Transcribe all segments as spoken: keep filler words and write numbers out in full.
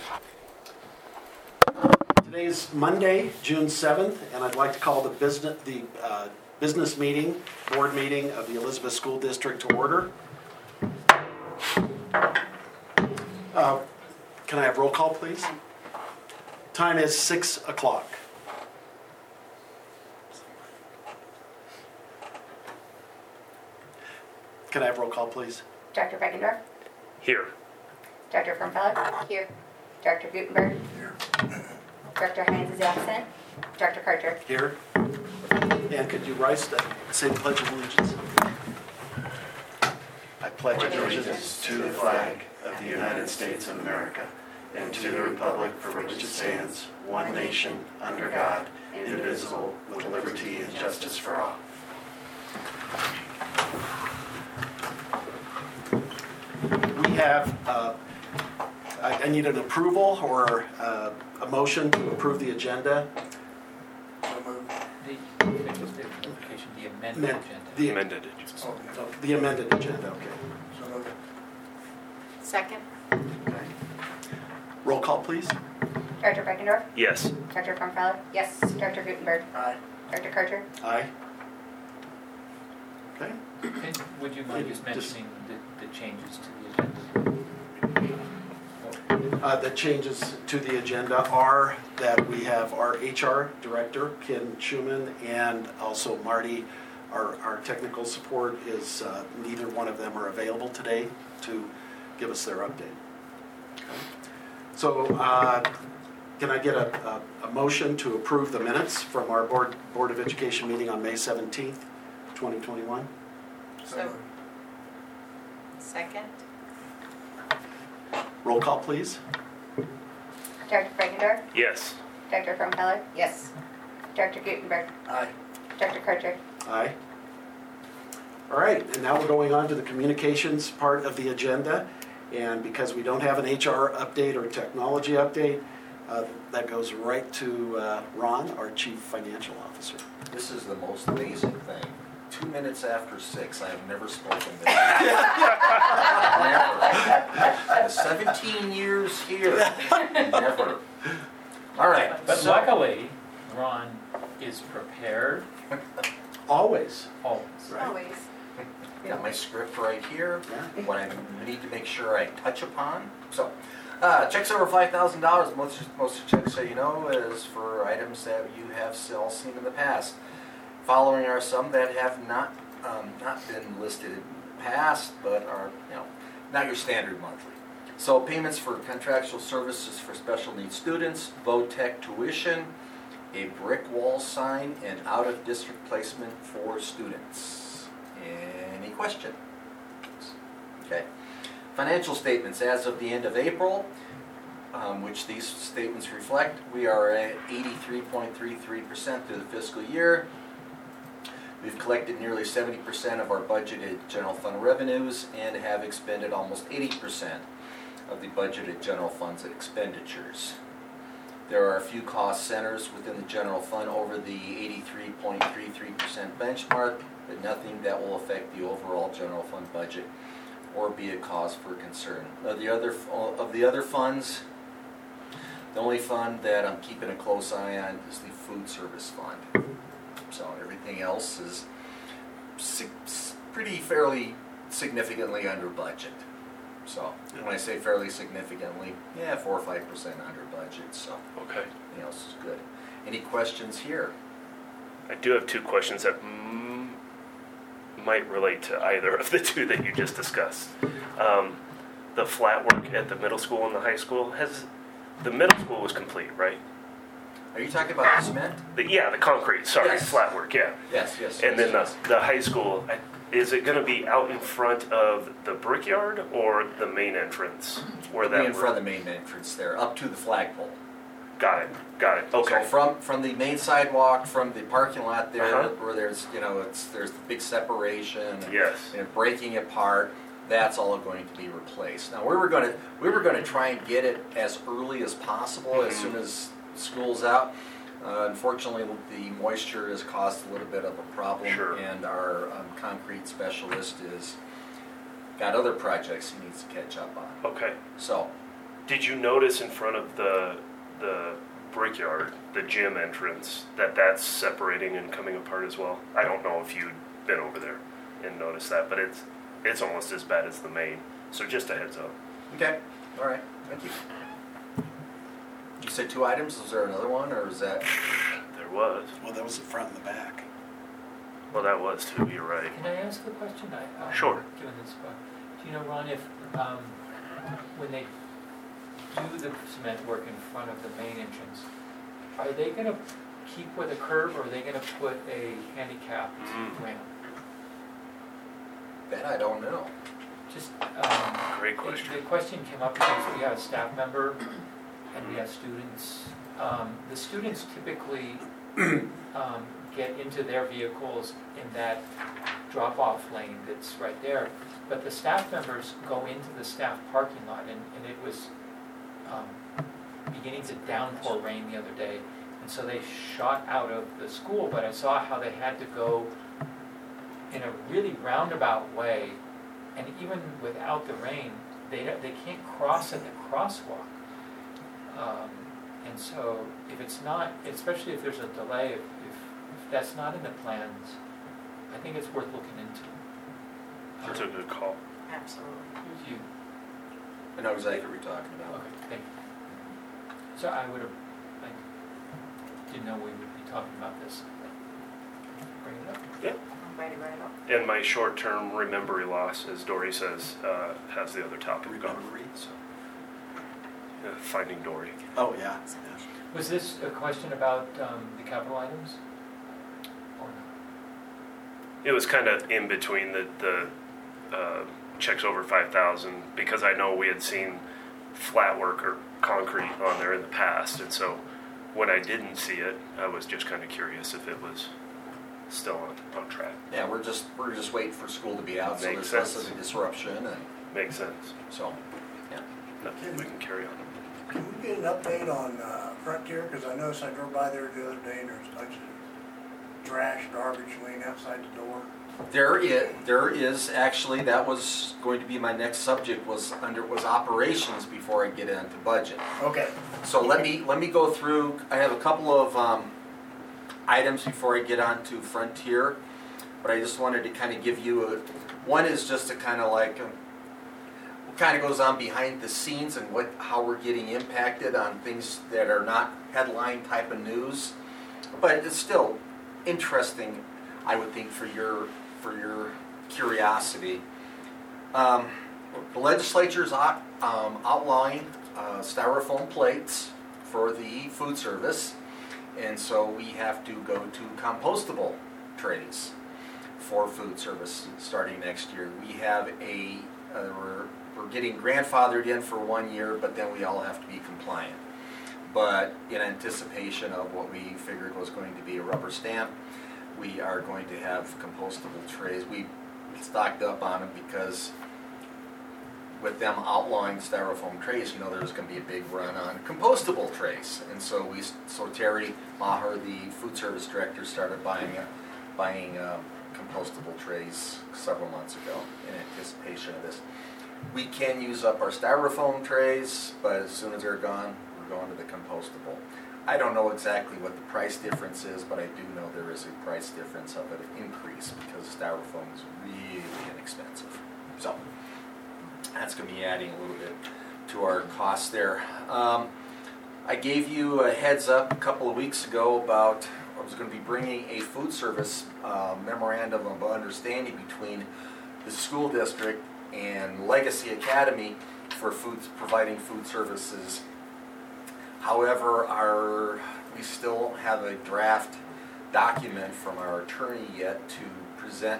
Today is Monday, June seventh, and I'd like to call the business the uh, business meeting, board meeting of the Elizabeth School District to order. Uh, can I have roll call, please? Time is six o'clock. Can I have roll call, please? Doctor Beckendorf? Here. Doctor Frumfeller? Here. Doctor Gutenberg? Here. Doctor Hines is absent. Doctor Carter? Here. And could you rise to say the Pledge of Allegiance? I pledge allegiance to the flag of the United States of America and to the republic for which it stands, one nation, under God, indivisible, with liberty and justice for all. We have, uh, I, I need an approval or uh, a motion to approve the agenda. The, the amended Men- agenda. The, Amended. oh, the amended agenda, okay. Second. Okay. Roll call, please. Doctor Beckendorf? Yes. Doctor Frumfeller? Yes. Doctor Gutenberg? Aye. Doctor Carter? Aye. Okay. And would you mind just Just- mentioning the, the changes to the agenda? Uh, the changes to the agenda are that we have our H R director, Ken Schuman, and also Marty, our, our technical support is, uh, neither one of them are available today to give us their update. Okay. So uh, can I get a, a, a motion to approve the minutes from our Board, Board of Education meeting on May seventeenth, twenty twenty-one? So. Second. Roll call, please. Doctor Beckendorf? Yes. Doctor Frumfeller? Yes. Doctor Gutenberg? Aye. Doctor Carter? Aye. All right, and now we're going on to the communications part of the agenda. And because we don't have an H R update or technology update, uh, that goes right to uh, Ron, our Chief Financial Officer. This is the most amazing thing. Two minutes after six, I have never spoken this. Never. In seventeen years here, never. All right. But so, luckily, Ron is prepared Always. always. Right. Always. got my script right here. Yeah. What I need to make sure I touch upon. So, uh, checks over five thousand dollars. Most most checks, so you know, is for items that you have all seen in the past. Following are some that have not um, not been listed in the past, but are you know not your standard monthly. So payments for contractual services for special needs students, VOTEC tuition, a brick wall sign, and out of district placement for students. Any questions? Okay. Financial statements as of the end of April, um, which these statements reflect, we are at eighty-three point three three percent through the fiscal year. We've collected nearly seventy percent of our budgeted general fund revenues and have expended almost eighty percent of the budgeted general funds expenditures. There are a few cost centers within the general fund over the eighty-three point three three percent benchmark, but nothing that will affect the overall general fund budget or be a cause for concern. Of the other of the other funds, the only fund that I'm keeping a close eye on is the food service fund. So everything else is sig- pretty fairly significantly under budget. So when I say fairly significantly, yeah, four or five percent under budget. So Okay. everything else is good. Any questions here? I do have two questions that mm, might relate to either of the two that you just discussed. Um, the flat work at the middle school and the high school, has the middle school was complete, right? Are you talking about the cement? The, yeah, the concrete. Sorry, Yes. flat work. Yeah. Yes, yes. And yes, then yes. the the high school, I- is it going to be out in front of the brickyard or the main entrance? Where It'll that be in front of work- the main entrance there, up to the flagpole. Got it. Got it. Okay. So from from the main sidewalk, from the parking lot there, Uh-huh. where there's you know it's there's the big separation. And, Yes. and breaking apart, that's all going to be replaced. Now we were going to we were going to try and get it as early as possible, as soon as school's out. Uh, unfortunately, the moisture has caused a little bit of a problem, Sure. and our um, concrete specialist is got other projects he needs to catch up on. Okay. So Did you notice in front of the the brickyard, the gym entrance, that that's separating and coming apart as well? I don't know if you'd been over there and noticed that, but it's it's almost as bad as the main. So just a heads up. Okay, all right, thank you. You said two items, is there another one, or is that? There was. Well, that was the front and the back. Well, that was too. You're right. Can I ask a question? I, um, Sure. Given this, spot. Do you know, Ron, if um, when they do the cement work in front of the main entrance, are they going to keep with a curb, or are they going to put a handicapped Mm. ramp? That I don't know. Just um, Great question. The question came up because we have a staff member and we have students. Um, the students typically um, get into their vehicles in that drop-off lane that's right there. But the staff members go into the staff parking lot, and, and it was um, beginning to downpour rain the other day. And so they shot out of the school, but I saw how they had to go in a really roundabout way. And even without the rain, they don't, they can't cross at the crosswalk. Um, and so if it's not, especially if there's a delay, if, if, if that's not in the plans, I think it's worth looking into. That's a good call. Absolutely. You, I know exactly what you're talking about. okay, thank you. So I would have, I didn't know we would be talking about this. Bring it up. Yeah. I'm ready, right up. And my short-term remembery loss, as Dory says, uh, has the other topic gone. Remembery? So, yeah, finding Dory. Oh, yeah. Was this a question about um, the capital items? Or not? It was kind of in between the, the uh, checks over five thousand, because I know we had seen flat work or concrete on there in the past, and so when I didn't see it, I was just kind of curious if it was still on, on track. Yeah, we're just we're just waiting for school to be out, so Makes there's less sense. of a disruption, and Makes sense. so yeah. No, we can carry on. Can we get an update on uh, Frontier? Because I noticed I drove by there the other day and there's a bunch of trash, garbage laying outside the door. There is, there is actually, that was going to be my next subject, was under was operations before I get into budget. Okay. So let me let me go through. I have a couple of um, items before I get on to Frontier, but I just wanted to kind of give you a. One is just to kind of like um, what kind of goes on behind the scenes and what how we're getting impacted on things that are not headline type of news, but it's still interesting, I would think, for your for your curiosity. Um, the legislature's out, um, outlawing uh, styrofoam plates for the food service, and so we have to go to compostable trays for food service starting next year. We have a uh, we're we're getting grandfathered in for one year, but then we all have to be compliant. But in anticipation of what we figured was going to be a rubber stamp, we are going to have compostable trays. We stocked up on them because with them outlawing styrofoam trays, you know, there's going to be a big run on compostable trays. And so we, so Terry Maher, the food service director, started buying uh, buying uh, compostable trays several months ago in anticipation of this. We can use up our styrofoam trays, but as soon as they're gone, we're going to the compostable. I don't know exactly what the price difference is, but I do know there is a price difference of an increase because styrofoam is really inexpensive. So that's going to be adding a little bit to our costs there. Um, I gave you a heads up a couple of weeks ago about I was going to be bringing a food service uh, memorandum of understanding between the school district and Legacy Academy for food, providing food services. However, our we still have a draft document from our attorney yet to present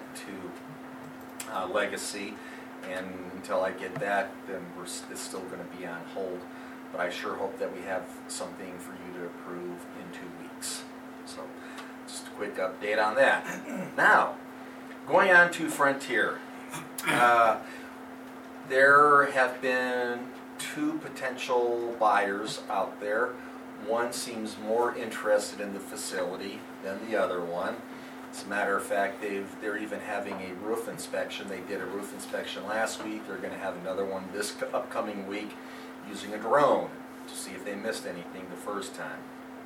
to uh, Legacy, and until I get that, then we're it's still going to be on hold. But I sure hope that we have something for you to approve in two weeks. So, just a quick update on that. Now, going on to Frontier. Uh, there have been two potential buyers out there. One seems more interested in the facility than the other one. As a matter of fact, they've, they're even having a roof inspection. They did a roof inspection last week. They're going to have another one this upcoming week. using a drone to see if they missed anything the first time.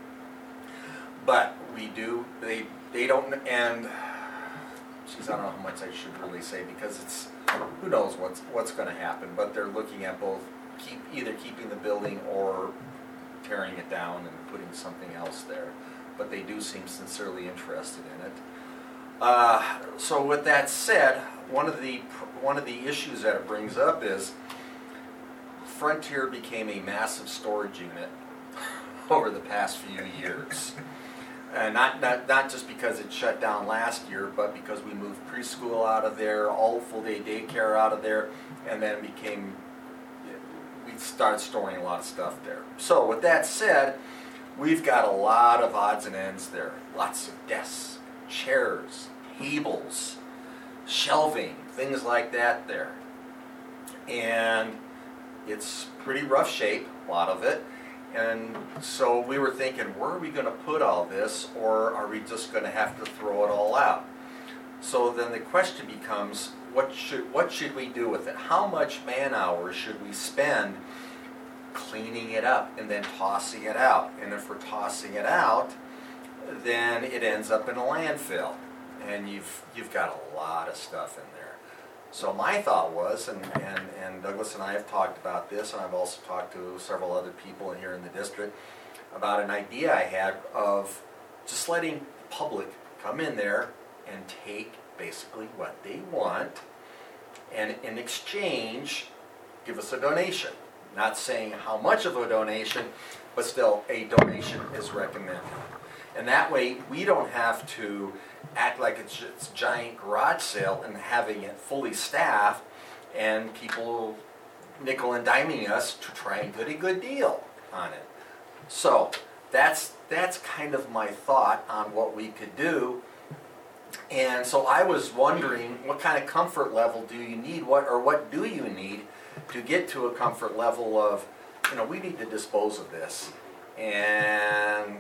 But we do, they, they don't, and, geez, I don't know how much I should really say because it's, who knows what's, what's gonna happen, but they're looking at both, keep, either keeping the building or tearing it down and putting something else there. But they do seem sincerely interested in it. Uh, so with that said, one of the, one of the issues that it brings up is Frontier became a massive storage unit over the past few years. And not, not, not just because it shut down last year, but because we moved preschool out of there, all full-day daycare out of there, and then it became, we started storing a lot of stuff there. So with that said, we've got a lot of odds and ends there. Lots of desks, chairs, tables, shelving, things like that there. And it's pretty rough shape, a lot of it. And so we were thinking, where are we going to put all this, or are we just going to have to throw it all out? So then the question becomes, what should what should we do with it? How much man hours should we spend cleaning it up and then tossing it out? And if we're tossing it out, then it ends up in a landfill, and you've you've got a lot of stuff in there. So my thought was, and, and, and Douglas and I have talked about this, and I've also talked to several other people here in the district about an idea I had of just letting the public come in there and take basically what they want, and in exchange, give us a donation. Not saying how much of a donation, but still a donation is recommended. And that way, we don't have to act like it's just a giant garage sale and having it fully staffed and people nickel and diming us to try and get a good deal on it. So that's that's kind of my thought on what we could do. And so I was wondering, what kind of comfort level do you need, what or what do you need to get to a comfort level of, you know, we need to dispose of this. And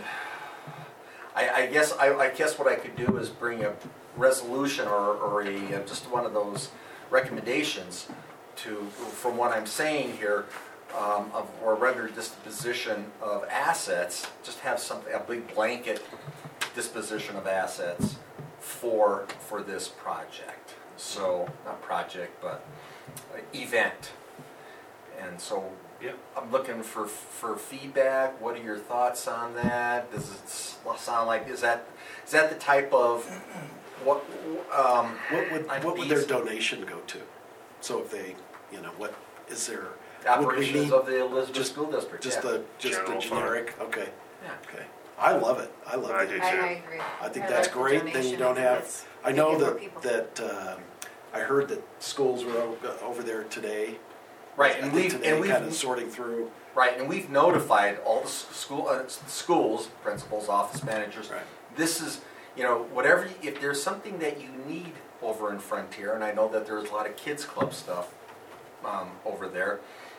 I, I guess I, I guess what I could do is bring a resolution or, or a uh, just one of those recommendations to, from what I'm saying here, um, of or regular disposition of assets. Just have something, a big blanket disposition of assets for for this project. So not project, but uh, event. And so. Yep. I'm looking for for feedback. What are your thoughts on that? Does it sound like, is that is that the type of what um, What would, what would ideas- their donation go to? So if they, you know, what is there? would we operations need of the Elizabeth just- School District? Just yeah. the, just the General fund. generic, okay, Yeah. okay. I love it, I love I it. do. I, I agree. I think I that's like the great, then you donation. don't I think have, it's I know making more that, people. that, uh, I heard that schools were o- over there today. Right, I and think we've today, and we've kind of sorting through. right, and we've notified all the s- school uh, s- schools, principals, office managers. Right. This is, you know, whatever. If there's something that you need over in Frontier, and I know that there's a lot of kids club stuff um, over there,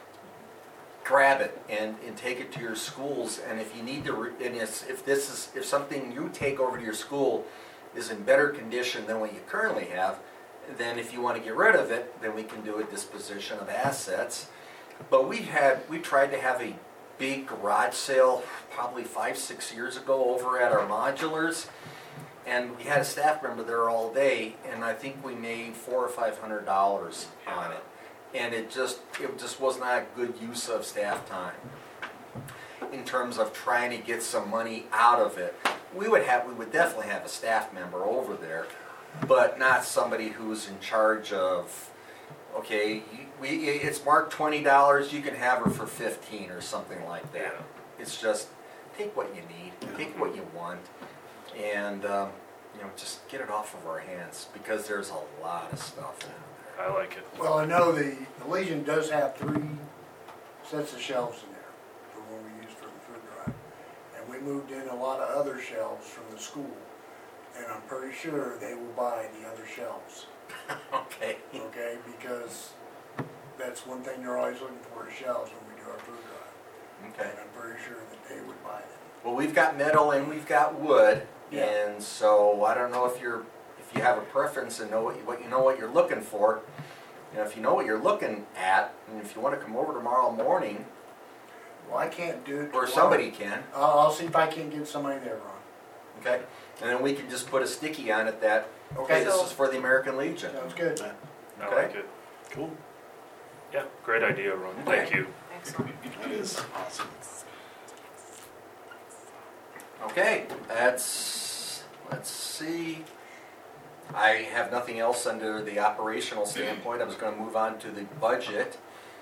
grab it and, and take it to your schools. And if you need to, re- and it's, if this is if something you take over to your school is in better condition than what you currently have, then if you want to get rid of it, then we can do a disposition of assets. But we had we tried to have a big garage sale probably five six years ago over at our modulars, and we had a staff member there all day, and I think we made four or five hundred dollars on it, and it just it just was not a good use of staff time in terms of trying to get some money out of it. We would have we would definitely have a staff member over there, but not somebody who's in charge of, okay, you- we it's marked twenty dollars, you can have her for fifteen or something like that. Yeah. It's just take what you need, take what you want, and um, you know, just get it off of our hands, because there's a lot of stuff in there. I like it. Well, I know the, the Legion does have three sets of shelves in there for what we use for the food drive. And we moved in a lot of other shelves from the school, and I'm pretty sure they will buy the other shelves, Okay. okay? Because that's one thing they're always looking for, is shelves when we do our food drive. Okay. And I'm pretty sure that they would buy them. Well, we've got metal and we've got wood, Yeah. and so I don't know if you're if you have a preference and know what you, what you know what you're looking for. You know, if you know what you're looking at, and if you want to come over tomorrow morning Well, I can't do it. Or tomorrow. somebody can, I'll, I'll see if I can get somebody there, Ron. okay? And then we can just put a sticky on it that, okay, Okay. this is for the American Legion. Sounds good. I Okay. like it. Cool. Yeah, great idea, Ron. Thank you. Excellent. That is awesome. Okay, that's, let's see. I have nothing else under the operational standpoint. I was gonna move on to the budget,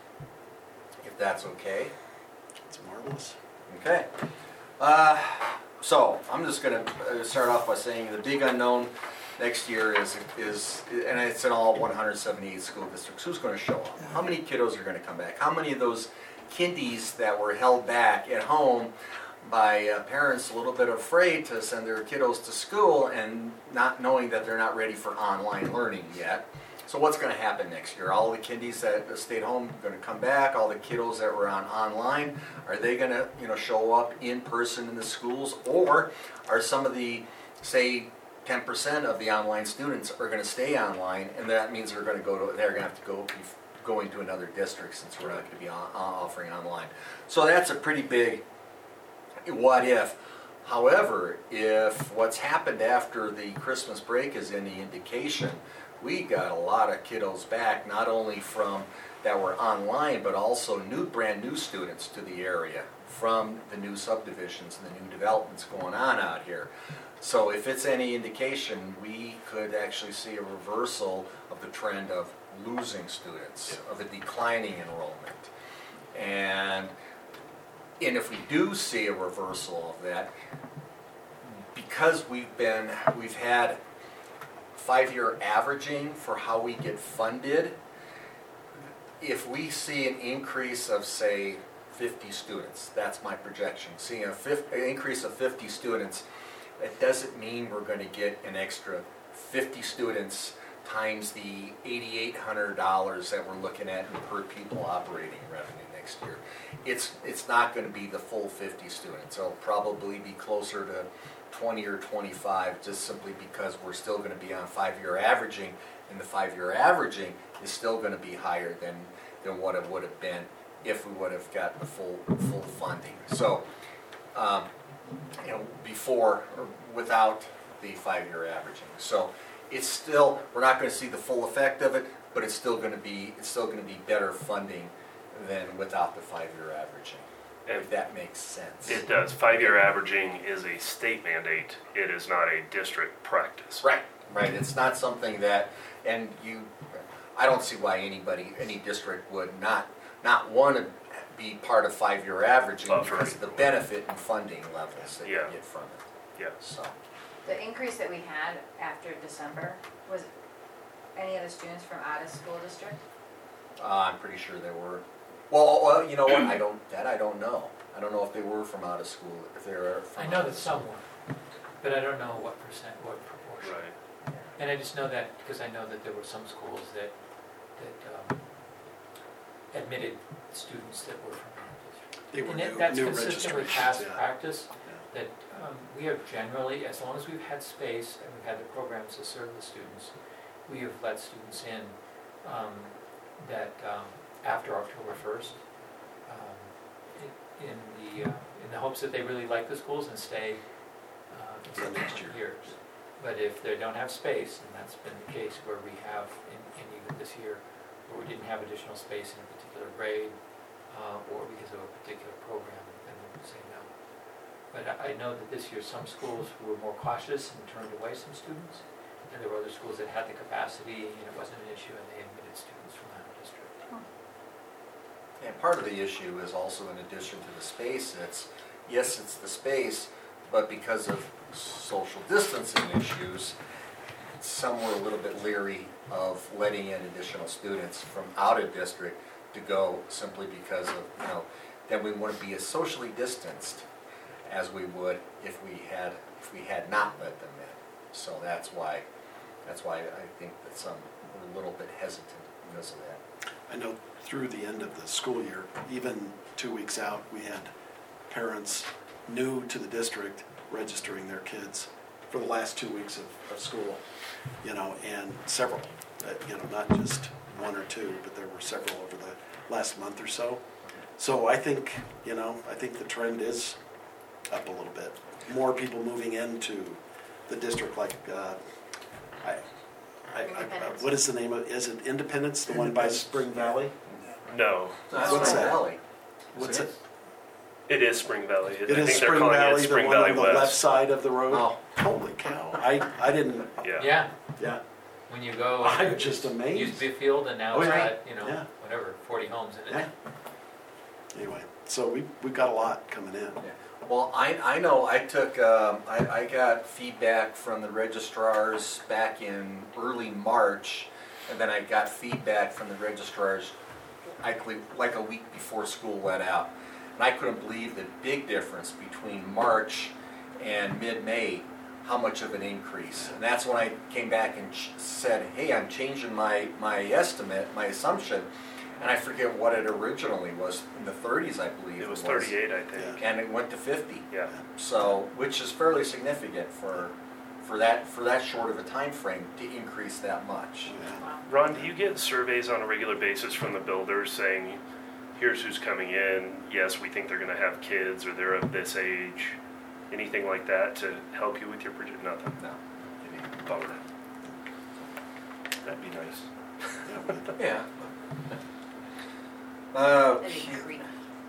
if that's okay. It's marvelous. Okay. Uh, so, I'm just gonna uh, start off by saying the big unknown next year is, is, and it's in all one hundred seventy-eight school districts, who's gonna show up? How many kiddos are gonna come back? How many of those kindies that were held back at home by uh, parents a little bit afraid to send their kiddos to school and not knowing that they're not ready for online learning yet? So what's going to happen next year? All the kindies that stayed home are going to come back. All the kiddos that were on online, are they going to, you know, show up in person in the schools, or are some of the, say, ten percent of the online students are going to stay online, and that means they're going to go to, they're going to have to go be going to another district since we're not going to be on, offering online. So that's a pretty big what if. However, if what's happened after the Christmas break is any indication, we got a lot of kiddos back, not only from that were online, but also new, brand new students to the area from the new subdivisions and the new developments going on out here. So if it's any indication, we could actually see a reversal of the trend of losing students, of a declining enrollment. And And if we do see a reversal of that, because we've been, we've had five-year averaging for how we get funded, if we see an increase of, say, fifty students, that's my projection, seeing a fifth, an increase of fifty students, it doesn't mean we're going to get an extra fifty students times the eight thousand eight hundred dollars that we're looking at in per pupil operating revenue next year. It's it's not going to be the full fifty students. It'll probably be closer to twenty or twenty-five, just simply because we're still going to be on five-year averaging, and the five-year averaging is still going to be higher than than what it would have been if we would have got the full full funding. So, um, you know, before or without the five-year averaging. So, it's still, we're not going to see the full effect of it, but it's still going to be it's still going to be better funding than without the five-year averaging, if that makes sense. It does. Five-year averaging is a state mandate. It is not a district practice. Right, right. It's not something that, and you, I don't see why anybody, any district would not not want to be part of five-year averaging Oh, because of the benefit and funding levels that Yeah. you get from it. Yeah. So, The increase that we had after December, was any of the students from out of school district? uh, I'm pretty sure there were. Well, well, you know what? I don't. That I don't know. I don't know if they were from out of school. If they were. From I know that some were, but I don't know what percent, what proportion. Right. And I just know that because I know that there were some schools that, that um, admitted students that were from out of district. They were And it- new, that's new consistent with registrations, past yeah. practice, that um, we have generally, as long as we've had space and we've had the programs to serve the students, we have let students in um, that um, after October first, um, in, in the uh, in the hopes that they really like the schools and stay uh, in Yeah, next subsequent years. But if they don't have space, and that's been the case where we have, in, in even this year, where we didn't have additional space in a particular grade, uh, or because of a particular program, then we would say no. But I, I know that this year some schools were more cautious and turned away some students, and there were other schools that had the capacity and it wasn't an issue and they admitted students from out of district. And part of the issue is also, in addition to the space, it's, yes, it's the space, but because of social distancing issues, some were a little bit leery of letting in additional students from out of district to go simply because of, you know, then we wouldn't be as socially distanced as we would if we had if we had not let them in. So that's why that's why I think that some were a little bit hesitant because of that. I know through the end of the school year, even two weeks out, we had parents new to the district registering their kids for the last two weeks of, of school, you know, and several, uh, you know, not just one or two, but there were several over the last month or so. So I think, you know, I think the trend is up a little bit. More people moving into the district, like, uh, I, I, I, Independence. what is the name of, is it Independence, the one by Spring Valley? No, That's What's Spring that? Valley. What's it? it is Spring Valley. It I is think they're Spring calling Valley, it the Spring one Valley on the left West. side of the road? Oh. Holy cow, I, I didn't, Yeah. Yeah, yeah, when you go, I'm just it used amazed. to be a field and now Oh, it's yeah. got, you know, Yeah. whatever, forty homes in Yeah. it. Anyway, so we, we've got a lot coming in. Well, I, I know I took, um, I, I got feedback from the registrars back in early March, and then I got feedback from the registrars likely like a week before school let out. And I couldn't believe the big difference between March and mid-May, how much of an increase. And that's when I came back and ch- said, hey, I'm changing my, my estimate, my assumption, and I forget what it originally was, in the thirties, I believe. It was thirty-eight, I think. Yeah. And it went to fifty. Yeah. So, which is fairly significant for, for that, for that short of a time frame to increase that much. Yeah. Wow. Ron, do you get surveys on a regular basis from the builders saying, here's who's coming in, yes, we think they're gonna have kids, or they're of this age, anything like that to help you with your project? Nothing? No. Bummer. That'd be nice. Yeah. Yeah. Uh, That'd be great.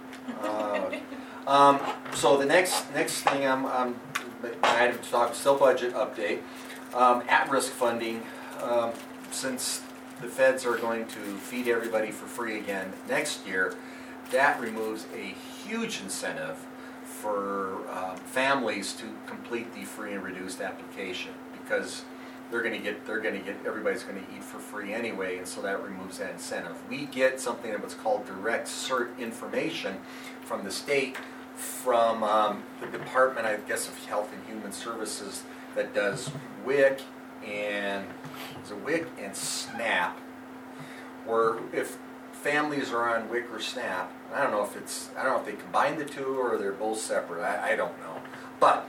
uh, um, so the next, next thing I'm, I'm, I had to talk, still budget update, um, at-risk funding, um, since the feds are going to feed everybody for free again next year, that removes a huge incentive for um, families to complete the free and reduced application, because they're gonna get, they're gonna get, everybody's gonna eat for free anyway, and so that removes that incentive. We get something that's called direct cert information from the state, from um, the Department, I guess, of Health and Human Services, that does W I C and, is it W I C and SNAP, where if families are on W I C or SNAP, I don't know if it's, I don't know if they combine the two or they're both separate, I, I don't know. But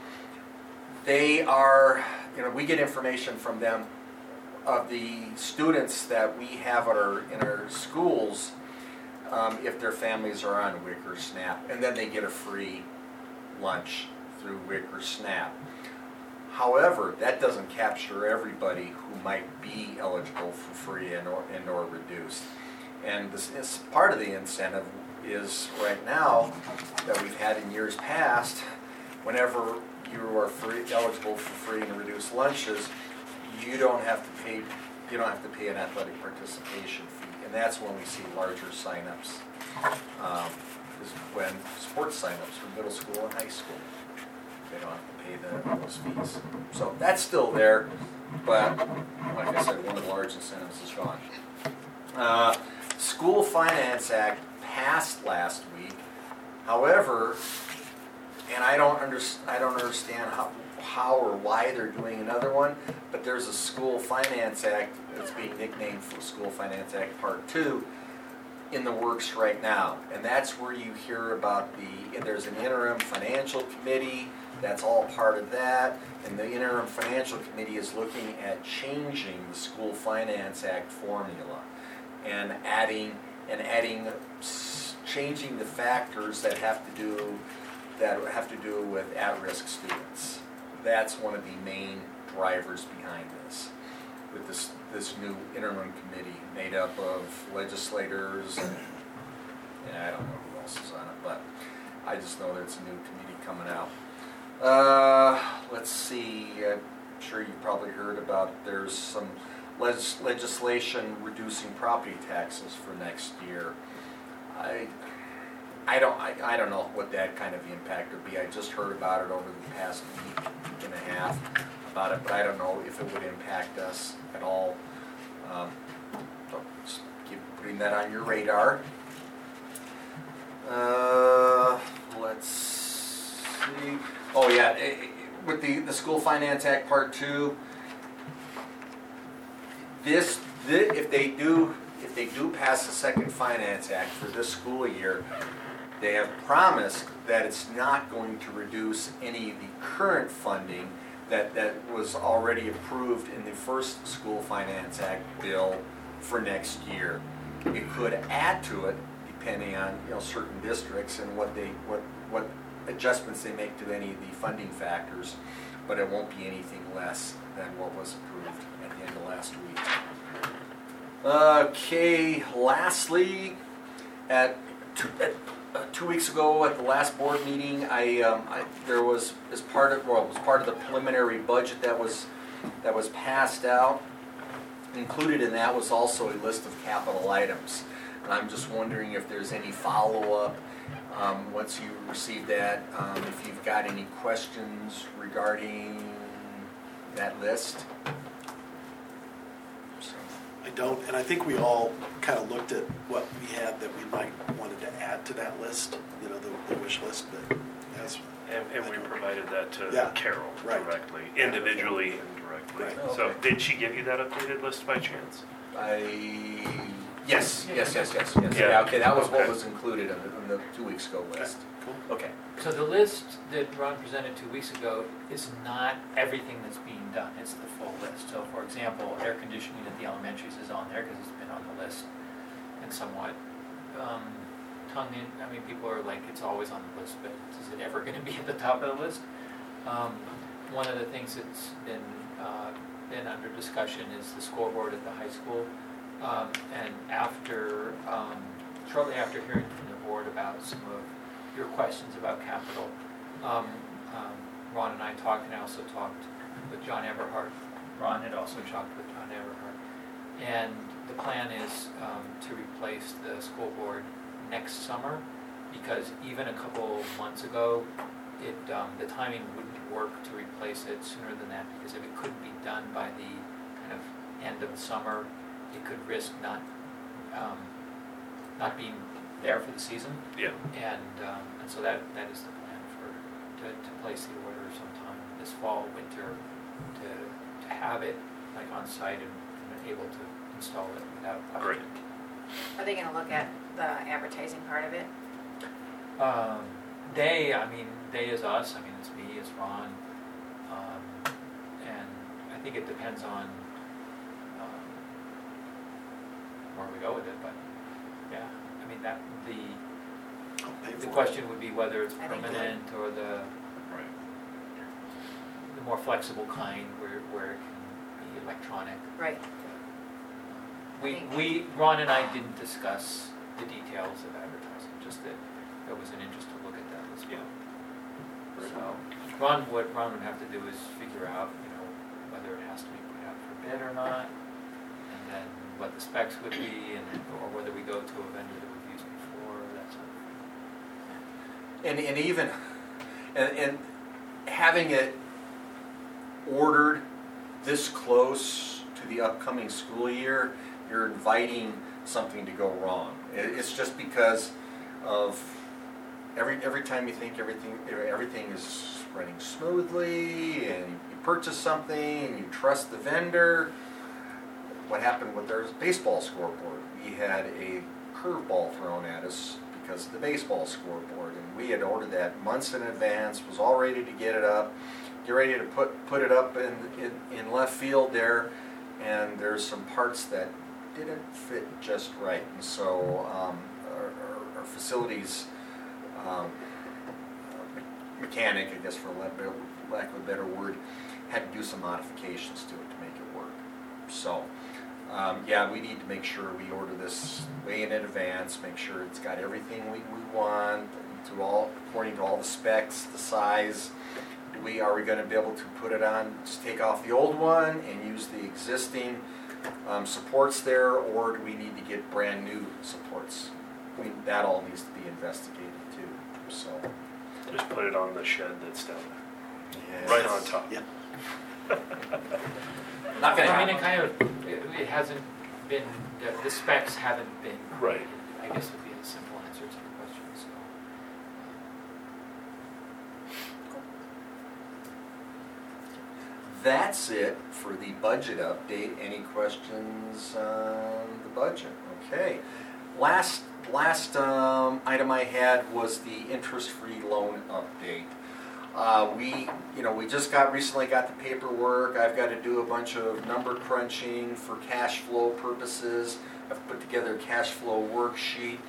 they are, you know, we get information from them of the students that we have at our, in our schools, um, if their families are on W I C or SNAP, and then they get a free lunch through W I C or SNAP. However, that doesn't capture everybody who might be eligible for free and or, and or reduced. And this is part of the incentive is right now that we've had in years past, whenever you are free, eligible for free and reduced lunches, you don't have to pay, you don't have to pay an athletic participation fee. And that's when we see larger signups, um, is when sports signups for middle school and high school. They don't have to pay the, those fees. So that's still there, but like I said, one of the large incentives is gone. Uh, School Finance Act passed last week. However, and I don't understand, I don't understand how, how or why they're doing another one, but there's a School Finance Act that's being nicknamed for School Finance Act Part Two in the works right now. And that's where you hear about the, and there's an interim financial committee, that's all part of that. And the interim financial committee is looking at changing the School Finance Act formula and adding, and adding, changing the factors that have to do, that have to do with at-risk students. That's one of the main drivers behind this, with this, this new interim committee made up of legislators and, and I don't know who else is on it, but I just know there's a new committee coming out. Uh, let's see, I'm sure you probably heard about, there's some leg- legislation reducing property taxes for next year. I, I don't, I, I don't know what that kind of impact would be. I just heard about it over the past week, week and a half about it, but I don't know if it would impact us at all. Um, so just keep putting that on your radar. Uh, let's see. Oh yeah, it, it, with the, the School Finance Act Part Two, this, this if they do if they do pass the second Finance Act for this school year, they have promised that it's not going to reduce any of the current funding that, that was already approved in the first School Finance Act bill for next year. It could add to it depending on, you know, certain districts and what they, what, what adjustments they make to any of the funding factors, but it won't be anything less than what was approved at the end of last week. Okay, lastly, at two, at, uh, two weeks ago at the last board meeting, I, um, I there was as part of well, it was part of the preliminary budget that was that was passed out. Included in that was also a list of capital items, and I'm just wondering if there's any follow-up um, once you receive that. Um, if you've got any questions regarding that list. So. I don't, and I think we all kind of looked at what we had that we might wanted to add to that list, you know, the, the wish list, but that's. And, and we provided that to Yeah, Carol right. directly, individually and directly. Right. Oh, So okay. did she give you that updated list by chance? I, yes, yes, yes, yes, yes. Yeah. Yeah, okay, that was what Okay. was included in the, in the two weeks ago list. Cool. Okay. So the list that Ron presented two weeks ago is not everything that's being done, it's the full list. So for example, air conditioning at the elementaries is on there because it's been on the list and somewhat um, tongue in, I mean, people are like, it's always on the list, but is it ever going to be at the top of the list? Um, one of the things that's been, uh, been under discussion is the scoreboard at the high school. Um, and after, um, shortly after hearing from the board about some of your questions about capital, um, um, Ron and I talked, and I also talked with John Everhart. Ron had also talked with John Everhart. And the plan is um, to replace the school board next summer, because even a couple months ago, it um, the timing wouldn't work to replace it sooner than that, because if it couldn't be done by the kind of end of the summer, it could risk not um, not being there for the season. Yeah. And um, and so that that is the plan for to, to place the order sometime this fall, winter, to to have it like on site and, and able to install it without question. Great. Are they gonna look at the advertising part of it? Um, they, I mean, they is us. I mean, it's me, it's Ron, um, and I think it depends on um, where we go with it. But yeah, I mean that the I'll pay the for question would be whether it's I think permanent or the Right. the more flexible kind where where it can be electronic. Right. We think- we Ron and I didn't discuss the details of advertising. Just that there was an interest to look at that as well. So, Ron, what Ron would have to do is figure out, you know, whether it has to be put out for bid or not, and then what the specs would be, and or whether we go to a vendor that we've used before, that sort of thing. And, and even, and, and having it ordered this close to the upcoming school year, you're inviting something to go wrong. It, it's just because of every every time you think everything everything is running smoothly and you purchase something and you trust the vendor. What happened with their baseball scoreboard? We had a curveball thrown at us because of the baseball scoreboard, and we had ordered that months in advance, was all ready to get it up, get ready to put put it up in in, in left field there, and there's some parts that didn't fit just right, and so um, our, our, our facilities um, mechanic, I guess for lack of a better word, had to do some modifications to it to make it work. So, um, yeah, we need to make sure we order this way in advance, make sure it's got everything we, we want, to all according to all the specs, the size. Do we are we going to be able to put it on, just take off the old one and use the existing um, supports there, or do we need to get brand new supports? I mean, that all needs to be investigated too. So, Just put it on the shed that's down there. yes. Right on top. Yeah. Not gonna I mean, happen. it kind of, it, it hasn't been, the, the specs haven't been. Right. I guess would be the simple answer to the question, so. That's it for the budget update. Any questions on the budget? Okay. Last last um, item I had was the interest-free loan update. Uh, we, you know, we just got recently got the paperwork. I've got to do a bunch of number crunching for cash flow purposes. I've put together a cash flow worksheet,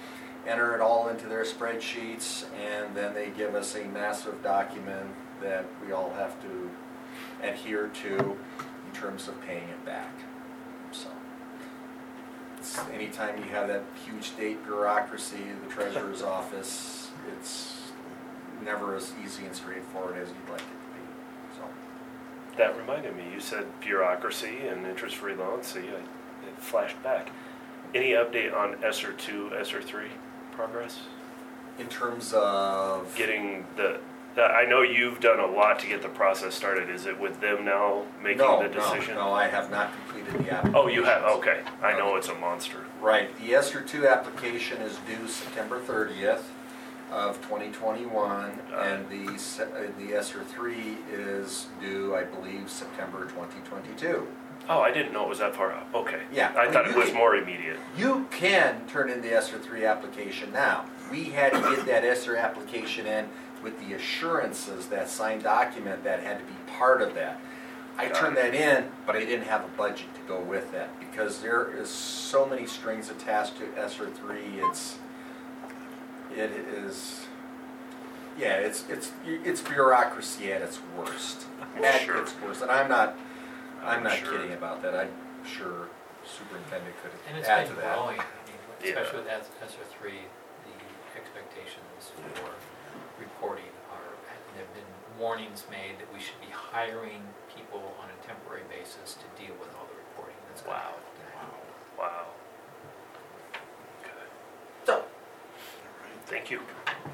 enter it all into their spreadsheets, and then they give us a massive document that we all have to adhere to in terms of paying it back. So, it's, anytime you have that huge state bureaucracy, the treasurer's office, it's never as easy and straightforward as you'd like it to be. So, That reminded me, you said bureaucracy and interest-free loans, so yeah, it flashed back. Any update on E S S E R two, E S S E R three progress? in terms of Getting the, the- I know you've done a lot to get the process started. Is it with them now making no, the decision? No, no, I have not completed the application. Oh, you have, okay. I know it's a monster. Right, the E S S E R two application is due September thirtieth of twenty twenty-one, and the, se- uh, the E S S E R three is due, I believe, September twenty twenty-two. Oh, I didn't know it was that far out. Okay. Yeah. I thought it You was can- more immediate. You can turn in the E S S E R three application now. We had to get that E S S E R application in with the assurances, that signed document that had to be part of that. I Got turned it. that in, but I didn't have a budget to go with that, because there is so many strings attached to E S S E R three, it's, it is, yeah, it's, it's, it's bureaucracy at its worst. At Sure. its worst, and I'm not, I'm I'm not sure. kidding about that. I'm sure superintendent could And it's add been to that. growing, I mean, Yeah. especially with E S S E R three, the expectations for reporting are, there have been warnings made that we should be hiring people on a temporary basis to deal with all the reporting that's going Wow. on. Wow. Okay. So, Thank you.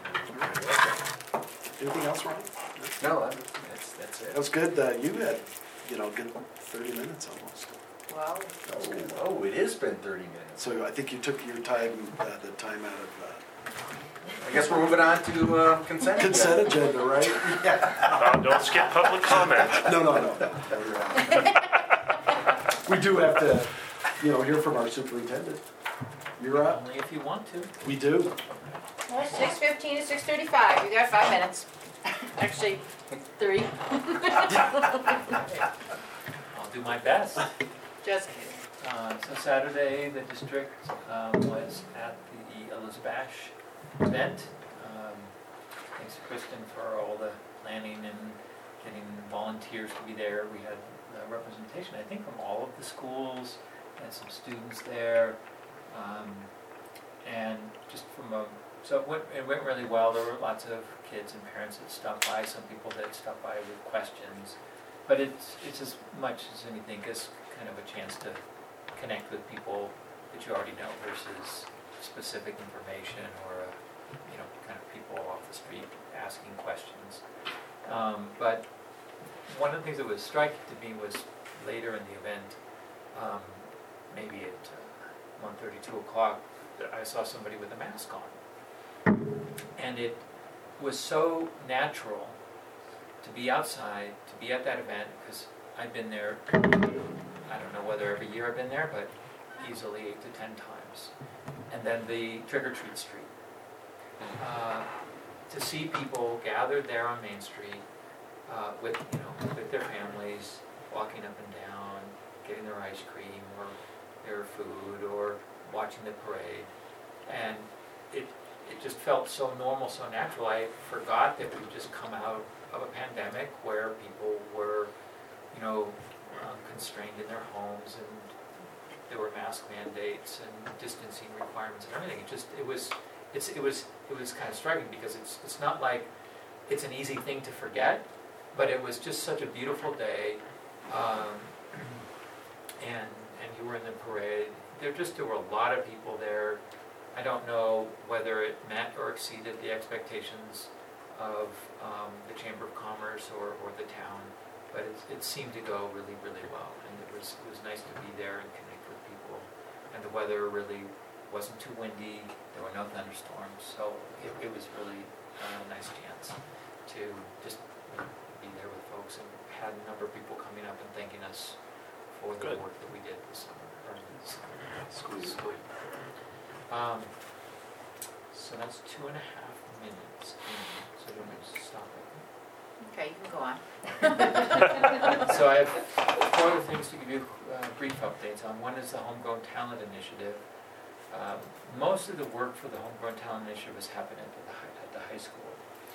Anything else, Ron? no, that- that's, that's That it. was good. Uh, You had, you know, good thirty minutes almost. Well, That was good. Oh, it has been thirty minutes. So I think you took your time, uh, the time out of I guess we're moving on to uh, uh, consent. consent agenda. agenda, right? Yeah. Uh, don't skip public comment. No, no, no. no. We're, uh, We do have to, you know, hear from our superintendent. You're up. Only if you want to. We do. six fifteen to six thirty-five, you got five minutes. Actually, three. I'll do my best. Just kidding. Uh, So Saturday, the district um, was at the Elizabeth event. Um, Thanks to Kristen for all the planning and getting volunteers to be there. We had uh, representation, I think, from all of the schools, and some students there. Um, And just from a, so it went, it went really well. There were lots of kids and parents that stopped by, some people that stopped by with questions. But it's, it's as much as anything, as kind of a chance to connect with people that you already know versus specific information or, uh, you know, kind of people off the street asking questions. Um, but one of the things that was striking to me was later in the event, um, maybe at uh, one thirty, two o'clock, that I saw somebody with a mask on. And it was so natural to be outside, to be at that event, because I've been there, I don't know whether every year I've been there, but easily eight to ten times. And then the trick or treat street. Uh, to see people gathered there on Main Street uh, with, you know, with their families, walking up and down, getting their ice cream or their food or watching the parade. And it it just felt so normal, so natural. I forgot that we'd just come out of a pandemic where people were, you know, um, constrained in their homes, and there were mask mandates and distancing requirements and everything. It just, it was, it's, it was, it was kind of striking because it's, it's not like it's an easy thing to forget, but it was just such a beautiful day, um, and and you were in the parade. There just there were a lot of people there. I don't know whether it met or exceeded the expectations of um, the Chamber of Commerce or, or the town, but it, it seemed to go really, really well, and it was it was nice to be there and connect with people. And the weather really wasn't too windy. There were no thunderstorms, so it, it was really a nice chance to just be there with folks, and had a number of people coming up and thanking us for the Good. work that we did this summer. Or this summer. School. School. Um, so that's two and a half minutes in, so you want me to stop it? Okay, you can go on. So I have four other things to give you uh, brief updates on. One is the Homegrown Talent Initiative. Um, most of the work for the Homegrown Talent Initiative is happening at the high, at the high school.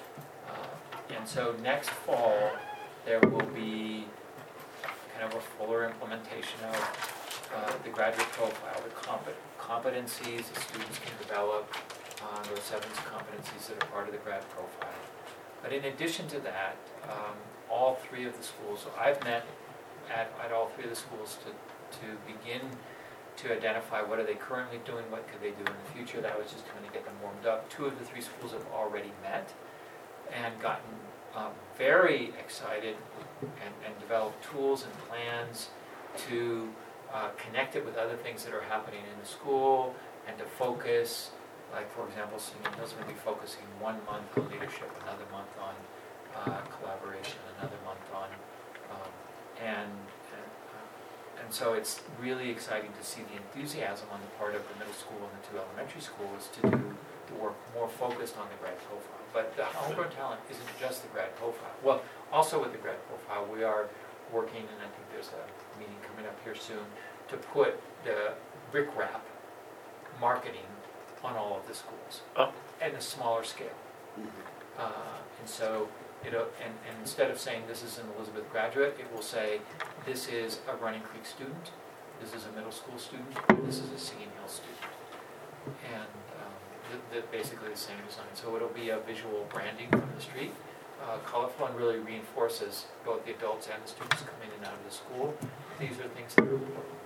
Uh, and so next fall, there will be kind of a fuller implementation of uh, the graduate profile, the comp- competencies that students can develop, uh, those seven competencies that are part of the grad profile. But in addition to that, um, all three of the schools, so I've met at, at all three of the schools to, to begin to identify what are they currently doing, what could they do in the future. That was just trying to get them warmed up. Two of the three schools have already met and gotten um, very excited and, and developed tools and plans to uh, connect it with other things that are happening in the school and to focus. Like, for example, Singing Hill's going to be focusing one month on leadership, another month on uh, collaboration, another month on, um, and, and, uh, and so it's really exciting to see the enthusiasm on the part of the middle school and the two elementary schools to do the work more focused on the grad profile. But the Homegrown Talent isn't just the grad profile. Well, also with the grad profile, we are working, and I think there's a meeting coming up here soon, to put the brick wrap marketing on all of the schools Oh. at a smaller scale. Uh, and so, you know, and, and instead of saying this is an Elizabeth graduate, it will say this is a Running Creek student, this is a middle school student, this is a Singing Hill student. And um, the, the, basically the same design. So it'll be a visual branding from the street. Uh, colorful and really reinforces both the adults and the students coming in and out of the school. These are things that are important.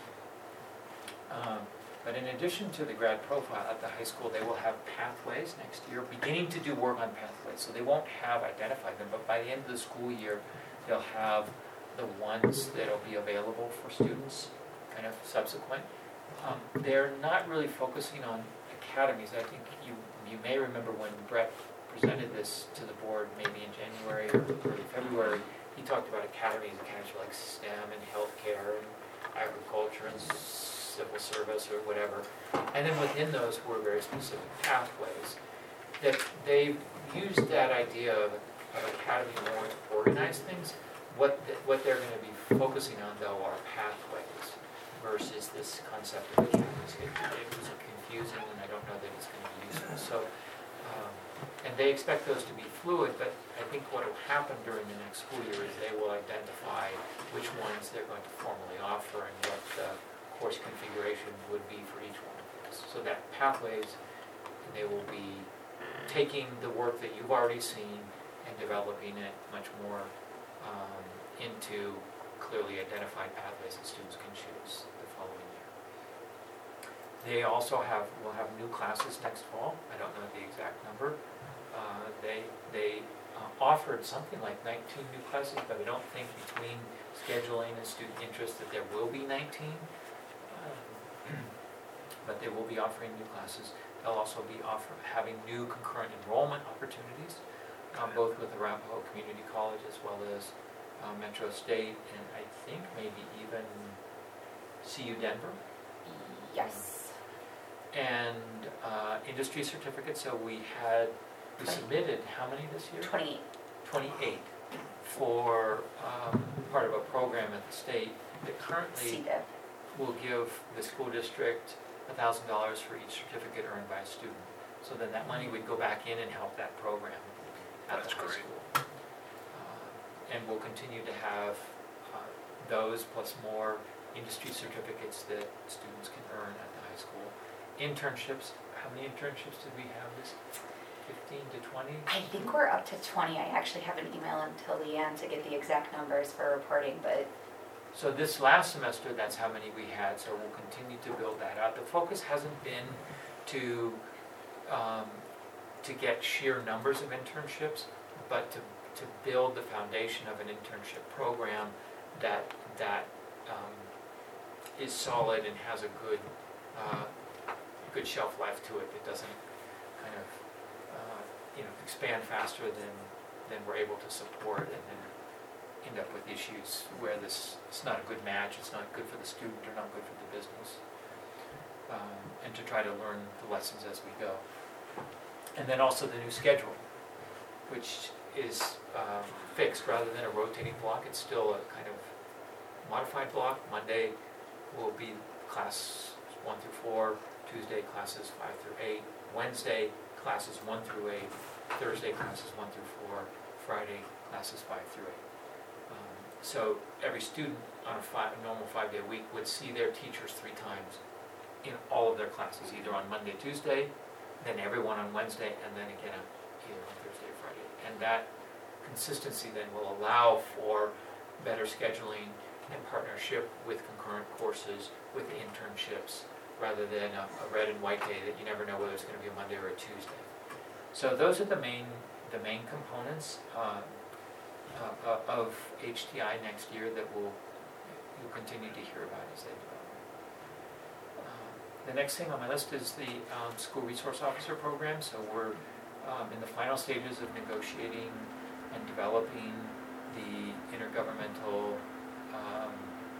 Um, But in addition to the grad profile at the high school, they will have pathways next year, beginning to do work on pathways. So they won't have identified them, but by the end of the school year, they'll have the ones that will be available for students, kind of subsequent. Um, they're not really focusing on academies. I think you you may remember when Brett presented this to the board, maybe in January or early February, he talked about academies, academies like STEM and healthcare and agriculture and civil service or whatever. And then within those were very specific pathways that they've used that idea of, of academy more to organize things. What the, what they're going to be focusing on, though, are pathways versus this concept of academies. It, it was confusing, and I don't know that it's going to be useful. So, um, and they expect those to be fluid, but I think what will happen during the next school year is they will identify which ones they're going to formally offer and what the course configuration would be for each one of those. So that pathways, they will be taking the work that you've already seen and developing it much more um, into clearly identified pathways that students can choose the following year. They also have will have new classes next fall. I don't know the exact number. Uh, they they uh, offered something like nineteen new classes, but I don't think between scheduling and student interest that there will be nineteen. But they will be offering new classes. They'll also be offer, having new concurrent enrollment opportunities, um, both with Arapahoe Community College as well as uh, Metro State, and I think maybe even C U Denver. Yes. And uh, industry certificates. So we had we submitted how many this year? twenty-eight. twenty-eight for um, part of a program at the state that currently C D E P. will give the school district one thousand dollars for each certificate earned by a student. So then that money would go back in and help that program at That's the high great. school. Uh, and we'll continue to have uh, those plus more industry certificates that students can earn at the high school. Internships, how many internships did we have this? fifteen to twenty? I think we're up to twenty. I actually have an email until the end to get the exact numbers for reporting, but So this last semester, that's how many we had, so we'll continue to build that out. The focus hasn't been to um, to get sheer numbers of internships, but to, to build the foundation of an internship program that that um, is solid and has a good uh, good shelf life to it. That doesn't kind of uh, you know expand faster than than we're able to support, and then end up with issues where this it's not a good match, it's not good for the student or not good for the business, um, and to try to learn the lessons as we go. And then also the new schedule, which is um, fixed rather than a rotating block. It's still a kind of modified block. Monday will be class one through four, Tuesday, classes five through eight. Wednesday, classes one through eight. Thursday, classes one through four. Friday, classes five through eight. Um, so every student on a, five, a normal five-day week would see their teachers three times in all of their classes, either on Monday, Tuesday, then everyone on Wednesday, and then again on either on Thursday or Friday. And that consistency then will allow for better scheduling and partnership with concurrent courses, with internships, rather than a, a red and white day that you never know whether it's going to be a Monday or a Tuesday. So those are the main the main components uh, uh, of H T I next year that we'll you'll continue to hear about as they develop. Um, the next thing on my list is the um, School Resource Officer Program. So we're um, in the final stages of negotiating and developing the intergovernmental um,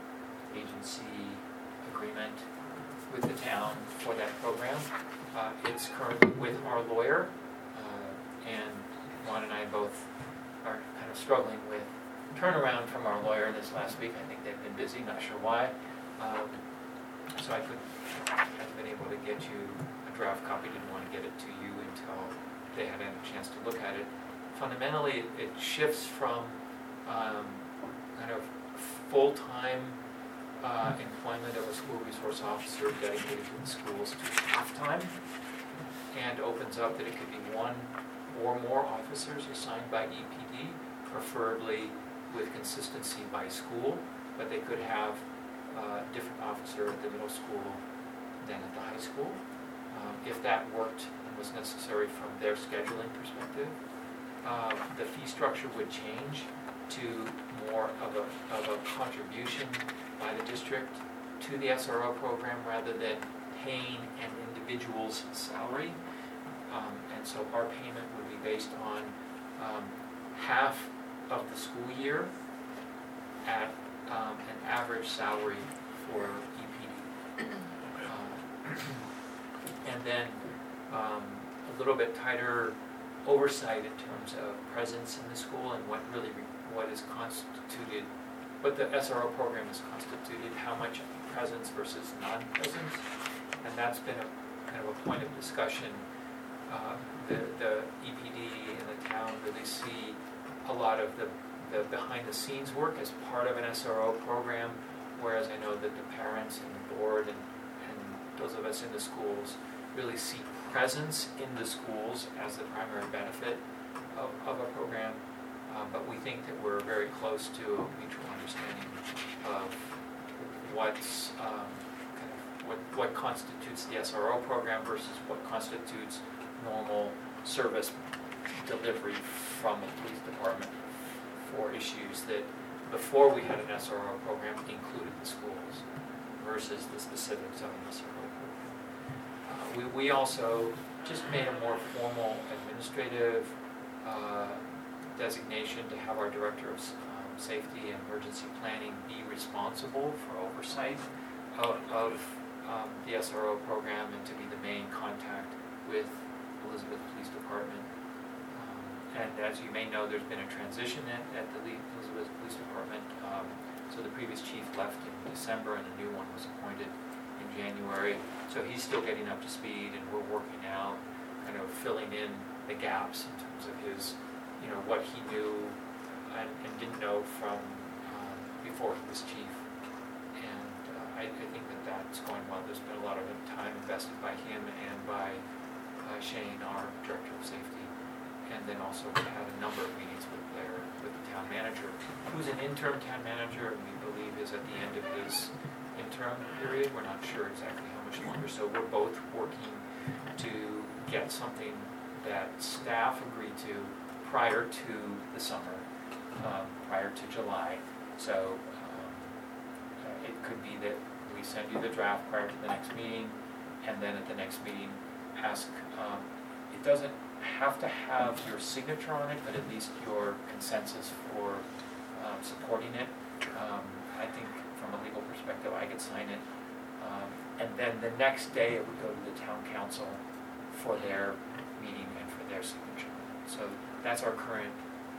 agency agreement with the town for that program. Uh, it's currently with our lawyer, uh, and Juan and I both are kind of struggling with turnaround from our lawyer this last week. I think they've been busy, not sure why. Um, so I could, haven't been able to get you a draft copy, didn't want to get it to you until they had a chance to look at it. Fundamentally, it shifts from um, kind of full-time uh, employment of a school resource officer dedicated to the schools to half-time, and opens up that it could be one or more officers assigned by E P D, preferably with consistency by school, but they could have a uh, different officer at the middle school than at the high school, um, if that worked and was necessary from their scheduling perspective. Uh, the fee structure would change to more of a, of a contribution by the district to the S R O program rather than paying an individual's salary. Um, and so our payment would be based on um, half of the school year at um, an average salary for E P D. Uh, and then um, a little bit tighter oversight in terms of presence in the school and what really re- what is constituted, what the S R O program is constituted, how much presence versus non-presence, and that's been a kind of a point of discussion. Uh, the, the E P D and the town really see a lot of the, the behind-the-scenes work as part of an S R O program, whereas I know that the parents and the board and, and those of us in the schools really see presence in the schools as the primary benefit of, of a program. Uh, but we think that we're very close to a mutual understanding of what's um, kind of what, what constitutes the S R O program versus what constitutes normal service delivery from the police department for issues that before we had an S R O program included the schools versus the specifics of an S R O program. Uh, we, we also just made a more formal administrative uh, designation to have our Director of um, Safety and Emergency Planning be responsible for oversight of, of um, the S R O program and to be the main contact with Elizabeth Police Department. Um, and as you may know, there's been a transition at, at the Elizabeth Police Department. Um, so the previous chief left in December and a new one was appointed in January. So he's still getting up to speed and we're working out, kind of filling in the gaps in terms of his, you know, what he knew and, and didn't know from um, before he was chief. And uh, I, I think that that's going well. There's been a lot of time invested by him and by uh, Shane, our Director of Safety. And then also we had a number of meetings with their, with the town manager, who's an interim town manager, and we believe is at the end of his interim period. We're not sure exactly how much longer. So we're both working to get something that staff agreed to prior to the summer, um, prior to July. So um, uh, it could be that we send you the draft prior to the next meeting, and then at the next meeting ask, um, it doesn't have to have your signature on it, but at least your consensus for um, supporting it. Um, I think from a legal perspective, I could sign it. Um, and then the next day it would go to the town council for their meeting and for their signature. So that's our current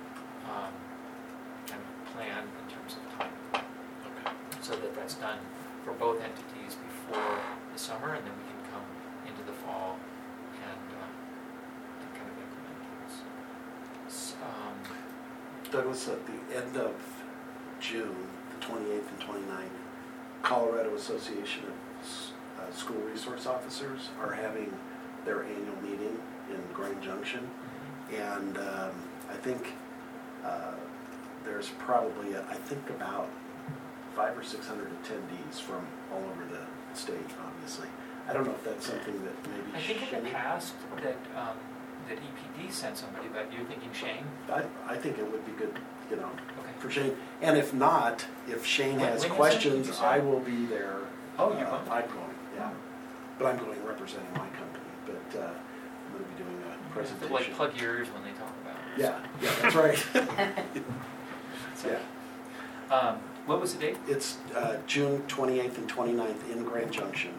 um, kind of plan in terms of time. Okay. So that that's done for both entities before the summer, and then we can come Douglas, at the end of June, the twenty-eighth and twenty-ninth, Colorado Association of S- uh, School Resource Officers are having their annual meeting in Grand Junction. And um, I think uh, there's probably, uh, I think about five or six hundred attendees from all over the state, obviously. I don't know if that's something that maybe I think in the Shane- past that, um, that E P D sent somebody, but you're thinking Shane? I, I think it would be good, you know, Okay. for Shane. And if not, if Shane When- has when is it, questions, did you say? I will be there. Oh, you're Uh, going? I'm going, yeah. But I'm going representing my company, but uh, I'm going to be doing a You have to, presentation. like plug your ears when they talk about it. Yeah, yeah, that's right. So, Yeah, Um, what was the date? it's uh, June twenty-eighth and twenty-ninth in Grand Junction.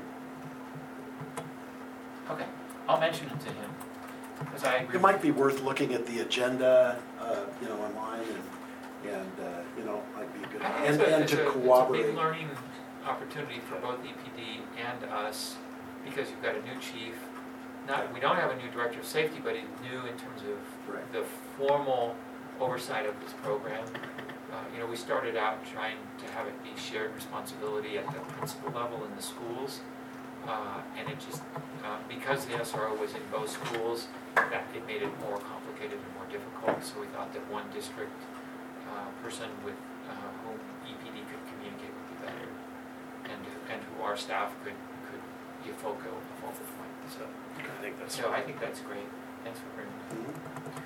Okay, I'll mention it to him, because I agree. It might be worth looking at the agenda, uh, you know, online and, and uh, you know, might be good. I think And, it's a- and it's to a- It's a cooperate. big learning opportunity for both E P D and us, because you've got a new chief. Not, we don't have a new director of safety, but he's new in terms of Right. the formal oversight of this program. Uh, You know, we started out trying to have it be shared responsibility at the principal level in the schools. Uh, And it just, uh, because the S R O was in both schools, that it made it more complicated and more difficult. So we thought that one district uh, person with uh, whom E P D could communicate would be better, and and who our staff could could be a focal a focal point. So I think that's. so I think that's great. Thanks for bringing that. Mhm.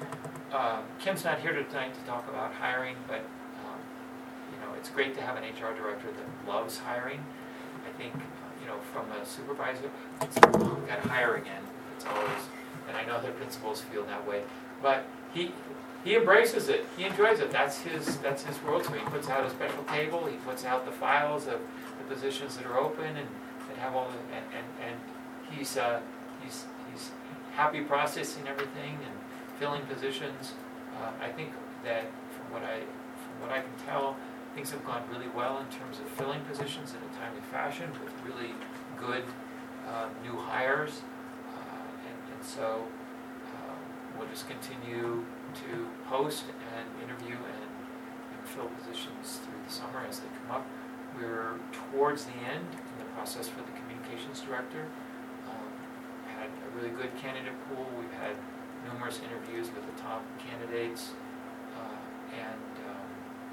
Uh, Kim's not here tonight to talk about hiring, but, um, you know, it's great to have an H R director that loves hiring. I think, you know, from a supervisor, it's, oh, got to hire again. It's always, and I know that principals feel that way, but he, he embraces it. He enjoys it. That's his, that's his world. So he puts out a special table, he puts out the files of the positions that are open and that have all the, and, and, and he's, uh, he's, he's happy processing everything and filling positions. Uh, I think that from what I, from what I can tell, things have gone really well in terms of filling positions in a timely fashion with really good uh, new hires. Uh, and, and so um, we'll just continue to post and interview and, and fill positions through the summer as they come up. We're towards the end in the process for the communications director. Um, had a really good candidate pool. We've had numerous interviews with the top candidates, uh, and um,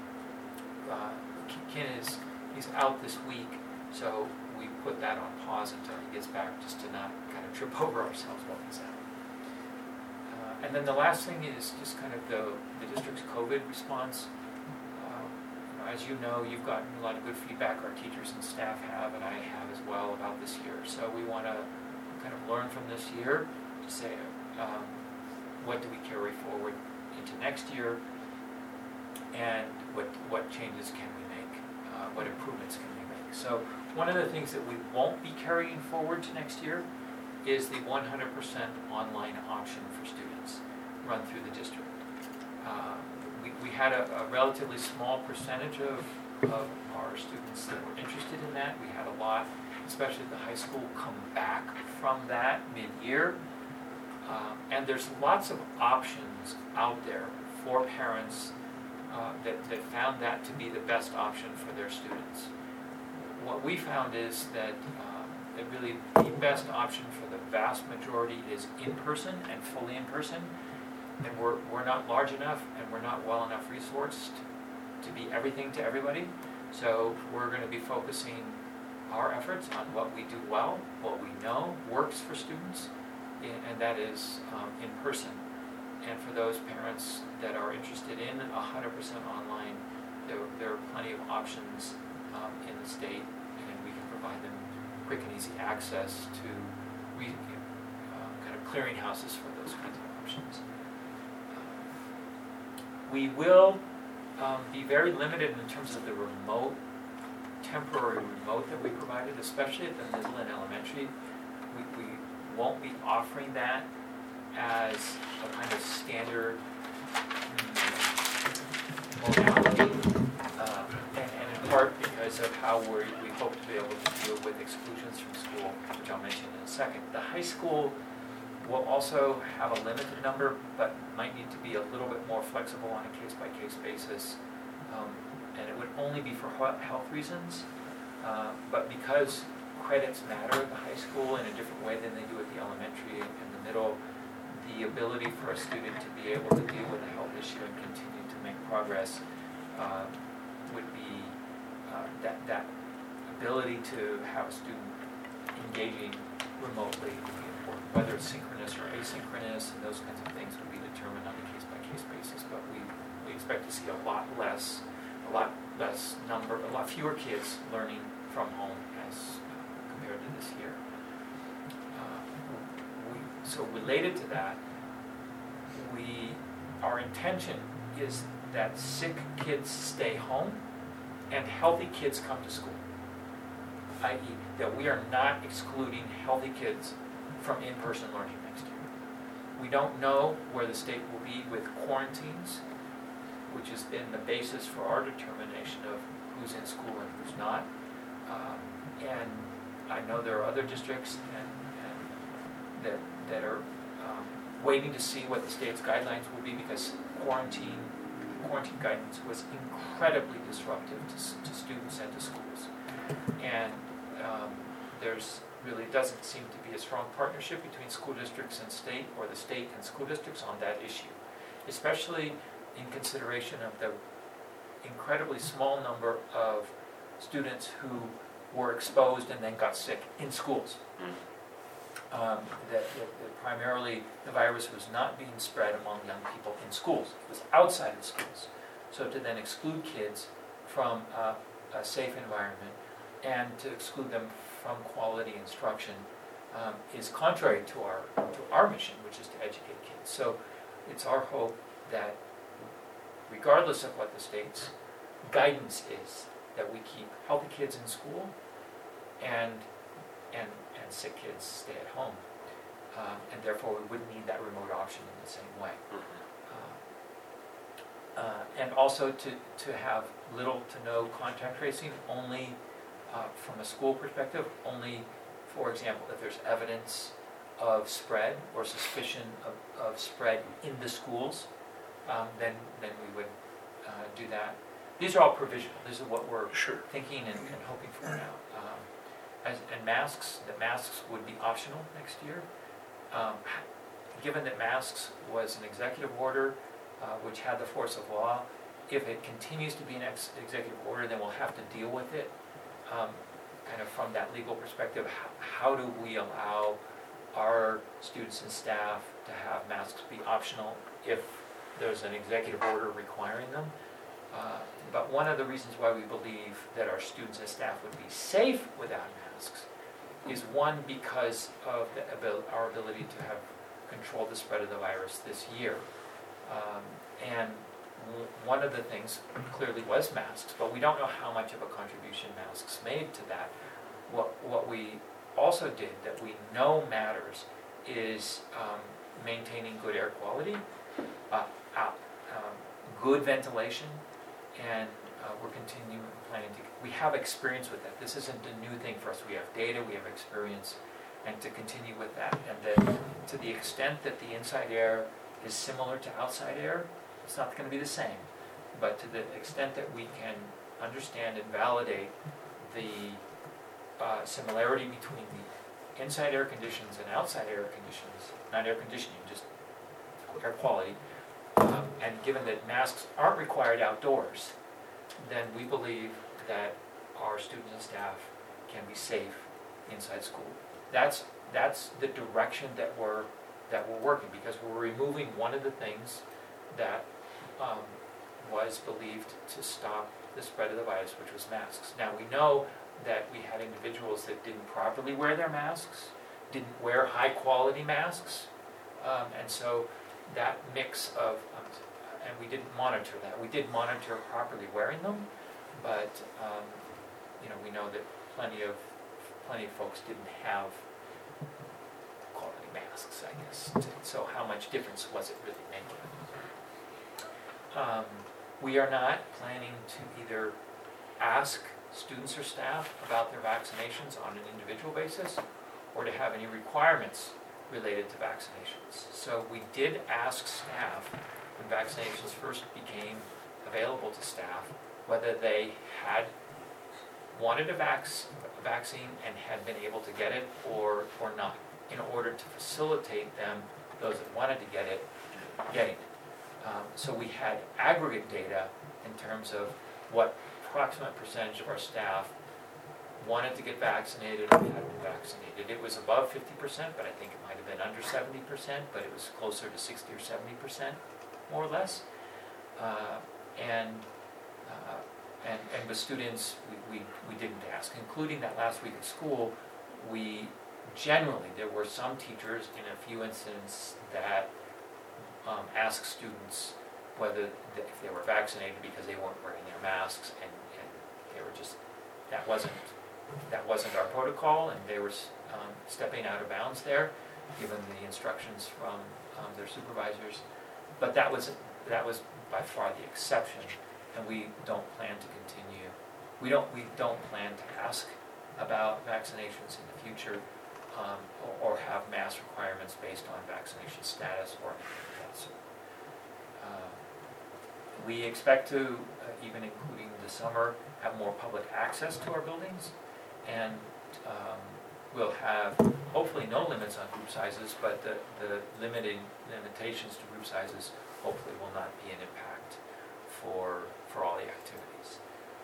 uh, Ken is, he's out this week, so we put that on pause until he gets back, just to not kind of trip over ourselves while he's out. Uh, and then the last thing is just kind of the, the district's COVID response. Uh, you know, as you know, you've gotten a lot of good feedback, our teachers and staff have, and I have as well, about this year. So we want to kind of learn from this year to say, um, what do we carry forward into next year, and what what changes can we make, uh, what improvements can we make. So one of the things that we won't be carrying forward to next year is the one hundred percent online option for students run through the district. Uh, we, we had a, a relatively small percentage of, of our students that were interested in that. We had a lot, especially at the high school, come back from that mid-year. Uh, and there's lots of options out there for parents uh, that, that found that to be the best option for their students. What we found is that, um, that really the best option for the vast majority is in-person and fully in-person. And we're, we're not large enough and we're not well enough resourced to be everything to everybody. So we're going to be focusing our efforts on what we do well, what we know works for students, and that is um, in person. And for those parents that are interested in one hundred percent online, there, there are plenty of options um, in the state, and we can provide them quick and easy access to re, uh, kind of clearinghouses for those kinds of options. Uh, we will um, be very limited in terms of the remote, temporary remote that we provided, especially at the middle and elementary. We, we won't be offering that as a kind of standard modality, uh, and, and in part because of how we we hope to be able to deal with exclusions from school, which I'll mention in a second. The high school We'll also have a limited number, but might need to be a little bit more flexible on a case-by-case basis. Um, and it would only be for he- health reasons. Uh, but because credits matter at the high school in a different way than they do at the elementary and the middle, the ability for a student to be able to deal with a health issue and continue to make progress uh, would be uh, that, that ability to have a student engaging remotely would be important. Whether it's synchronous or asynchronous and those kinds of things would be determined on a case-by-case basis, but we, we expect to see a lot less, a lot less number, a lot fewer kids learning from home as uh, compared to this year. Uh, we, so related to that, we, our intention is that sick kids stay home and healthy kids come to school, that is that we are not excluding healthy kids from in-person learning next year. We don't know where the state will be with quarantines, which has been the basis for our determination of who's in school and who's not. Um, and I know there are other districts and, and that, that are um, waiting to see what the state's guidelines will be, because quarantine quarantine guidance was incredibly disruptive to, to students and to schools. And um, there's really doesn't seem to be a strong partnership between school districts and state, or the state and school districts on that issue, especially in consideration of the incredibly small number of students who were exposed and then got sick in schools. Um, that, that, that primarily the virus was not being spread among young people in schools. It was outside of schools. So to then exclude kids from uh, a safe environment and to exclude them from quality instruction um, is contrary to our to our mission, which is to educate kids. So it's our hope that regardless of what the state's guidance is, that we keep healthy kids in school and and and sick kids stay at home. Um, and therefore we wouldn't need that remote option in the same way. Uh, uh, and also to, to have little to no contact tracing, only uh, from a school perspective, only, for example, if there's evidence of spread or suspicion of, of spread in the schools, um, then, then we would uh, do that. These are all provisional. This is what we're Sure. thinking and, and hoping for now. Um, As, and masks, that masks would be optional next year. Um, given that masks was an executive order uh, which had the force of law, if it continues to be an ex- executive order, then we'll have to deal with it. Um, kind of from that legal perspective, how, how do we allow our students and staff to have masks be optional if there's an executive order requiring them? Uh, but one of the reasons why we believe that our students and staff would be safe without masks is one, because of the abil- our ability to have controlled the spread of the virus this year. Um, and w- one of the things clearly was masks, but we don't know how much of a contribution masks made to that. What, what we also did that we know matters is um, maintaining good air quality, uh, uh, um, good ventilation, and uh, we're continuing planning to, we have experience with that. This isn't a new thing for us. We have data, we have experience, and to continue with that. And that to the extent that the inside air is similar to outside air, it's not going to be the same. But to the extent that we can understand and validate the uh, similarity between the inside air conditions and outside air conditions, not air conditioning, just air quality, Um, and given that masks aren't required outdoors, then we believe that our students and staff can be safe inside school. That's that's the direction that we're that we're working, because we're removing one of the things that um, was believed to stop the spread of the virus, which was masks. Now we know that we had individuals that didn't properly wear their masks, didn't wear high quality masks, um, and so that mix of, um, and we didn't monitor that. We did monitor properly wearing them, but um, you know, we know that plenty of plenty of folks didn't have quality masks, I guess. So how much difference was it really making? Um, we are not planning to either ask students or staff about their vaccinations on an individual basis, or to have any requirements related to vaccinations. So we did ask staff, when vaccinations first became available to staff, whether they had wanted a, vac- a vaccine and had been able to get it or, or not, in order to facilitate them, those that wanted to get it, getting it. Um, so we had aggregate data in terms of what approximate percentage of our staff wanted to get vaccinated or had been vaccinated. It was above fifty percent, but I think it might have been under seventy percent, but it was closer to sixty or seventy percent, more or less. Uh, and, uh, and and with students, we, we, we didn't ask, including that last week at school. We generally, there were some teachers in a few instances that um, asked students whether th- if they were vaccinated because they weren't wearing their masks, and, and they were just, that wasn't that wasn't our protocol, and they were um, stepping out of bounds there, given the instructions from um, their supervisors. But that was that was by far the exception, and we don't plan to continue. We don't we don't plan to ask about vaccinations in the future, um, or, or have mask requirements based on vaccination status or anything like that. So, uh, we expect to, uh, even including the summer, have more public access to our buildings, and um, we'll have hopefully no limits on group sizes, but the, the limiting limitations to group sizes hopefully will not be an impact for for all the activities.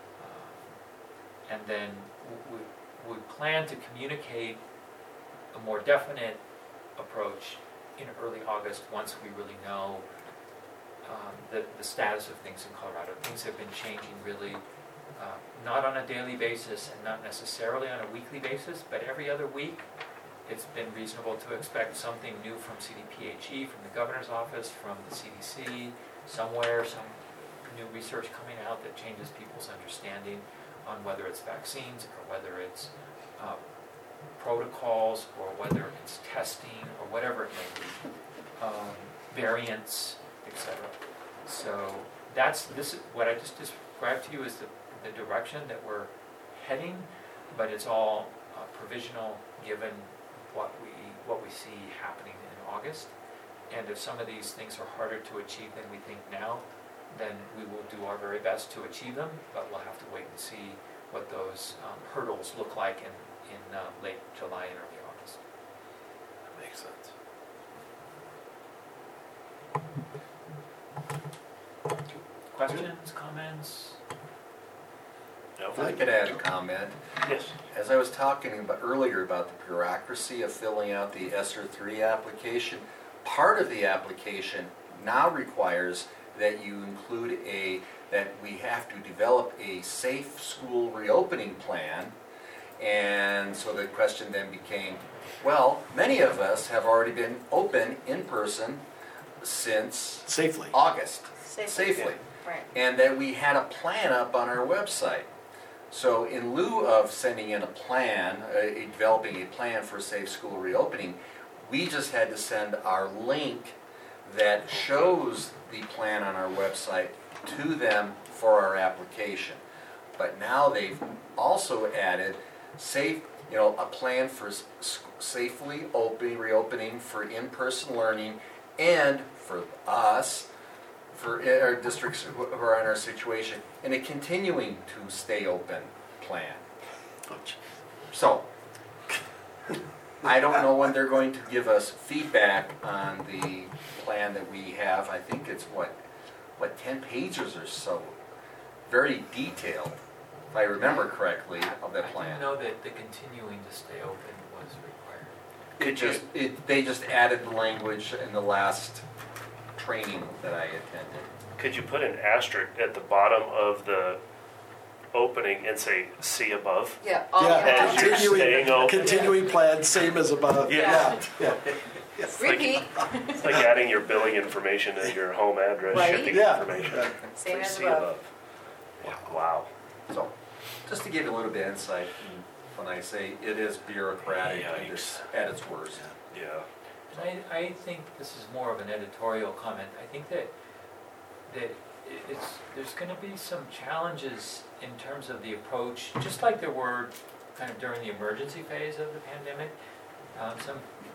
Um, and then we, we plan to communicate a more definite approach in early August once we really know um, the, the status of things in Colorado. Things have been changing really uh, not on a daily basis and not necessarily on a weekly basis, but every other week. It's been reasonable to expect something new from C D P H E, from the governor's office, from the C D C, somewhere, some new research coming out that changes people's understanding on whether it's vaccines or whether it's uh, protocols or whether it's testing or whatever it may be, um, variants, et cetera. So that's this. What I just described to you is the, the direction that we're heading, but it's all uh, provisional given what we what we see happening in August. And if some of these things are harder to achieve than we think now, then we will do our very best to achieve them, but we'll have to wait and see what those um, hurdles look like in, in uh, late July and early August. That makes sense. Questions, comments? If I could add a comment. Yes. As I was talking about earlier about the bureaucracy of filling out the ESSER three application, part of the application now requires that you include a, that we have to develop a safe school reopening plan. And so the question then became, well, many of us have already been open in person since Safely. August, Safely. safely. Right. And that we had a plan up on our website. So in lieu of sending in a plan, uh, developing a plan for safe school reopening, we just had to send our link that shows the plan on our website to them for our application. But now they've also added safe, you know, a plan for s- safely opening, reopening for in-person learning, and for us, for our districts who are in our situation, and a continuing to stay open plan. So, I don't know when they're going to give us feedback on the plan that we have. I think it's what, what ten pages or so, very detailed, if I remember correctly, of that I plan. didn't know that the continuing to stay open was required. It just, it, they just added the language in the last training that I attended. Could you put an asterisk at the bottom of the opening and say "see above"? Yeah. all Yeah, of that. As you're staying continuing, open. continuing plan, same as above. Yeah. Yeah, It's like, Repeat. it's like adding your billing information and your home address, Right. shipping Yeah. information. Same Please as see above. Yeah. Wow. So, just to give you a little bit of insight, when I say it is bureaucratic at its, at its worst. Yeah. And I, I think this is more of an editorial comment. I think that that it's there's going to be some challenges in terms of the approach, just like there were kind of during the emergency phase of the pandemic. Um, some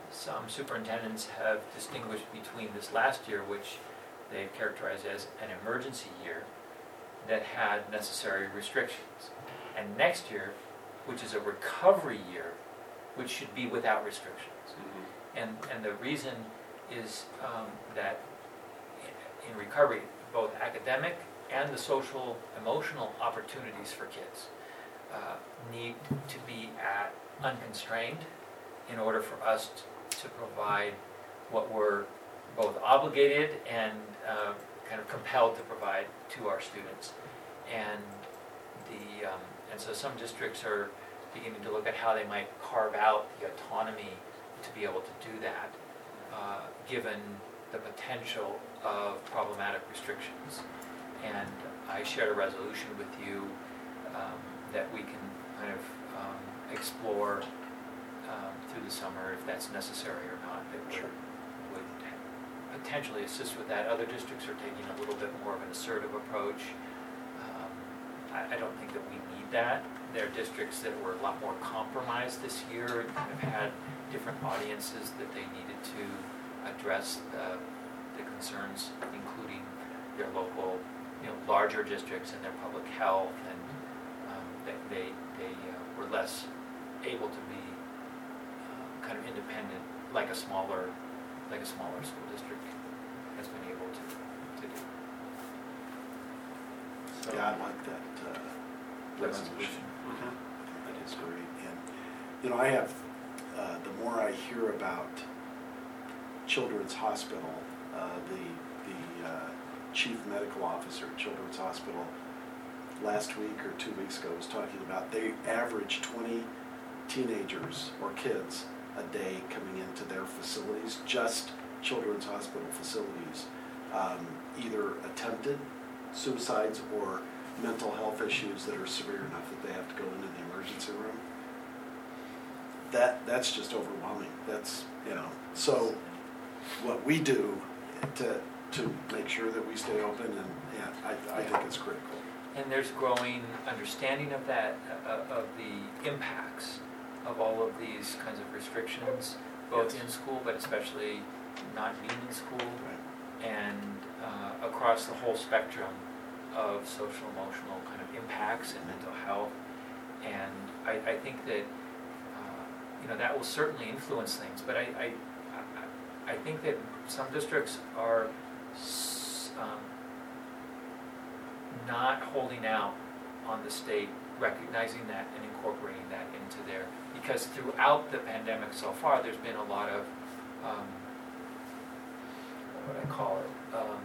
some superintendents have distinguished between this last year, which they've characterized as an emergency year that had necessary restrictions, and next year, which is a recovery year, which should be without restrictions. Mm-hmm. And, and the reason is um, that in, in recovery, both academic and the social, emotional opportunities for kids uh, need to be at unconstrained in order for us t- to provide what we're both obligated and uh, kind of compelled to provide to our students. And the um, and so some districts are beginning to look at how they might carve out the autonomy to be able to do that, uh, given the potential of problematic restrictions. And I shared a resolution with you um, that we can kind of um, explore um, through the summer if that's necessary or not, that would, would potentially assist with that. Other districts are taking a little bit more of an assertive approach. Um, I, I don't think that we need that. There are districts that were a lot more compromised this year and kind of had different audiences that they needed to address the, the concerns, including their local, you know, larger districts and their public health, and um, they, they, they uh, were less able to be uh, kind of independent, like a smaller, like a smaller school district has been able to, to do. So, Yeah, I like that uh, resolution. resolution. Mhm. That is great. And, you know, I have, uh, the more I hear about Children's Hospital, uh, the, the uh, chief medical officer at Children's Hospital last week or two weeks ago was talking about they average twenty teenagers or kids a day coming into their facilities, just Children's Hospital facilities, um, either attempted suicides or mental health issues that are severe enough that they have to go into the emergency room. That that's just overwhelming. That's, you know, so what we do to to make sure that we stay open, and yeah, I, I think it's critical. And there's growing understanding of that, uh, of the impacts of all of these kinds of restrictions, both Yes. in school, but especially not being in school, Right. and uh, across the whole spectrum of social emotional kind of impacts and mental health. And I, I think that uh, you know that will certainly influence things, but I I, I, I think that some districts are s- um, not holding out on the state, recognizing that and incorporating that into their, because throughout the pandemic so far, there's been a lot of, um, what would I call it, um,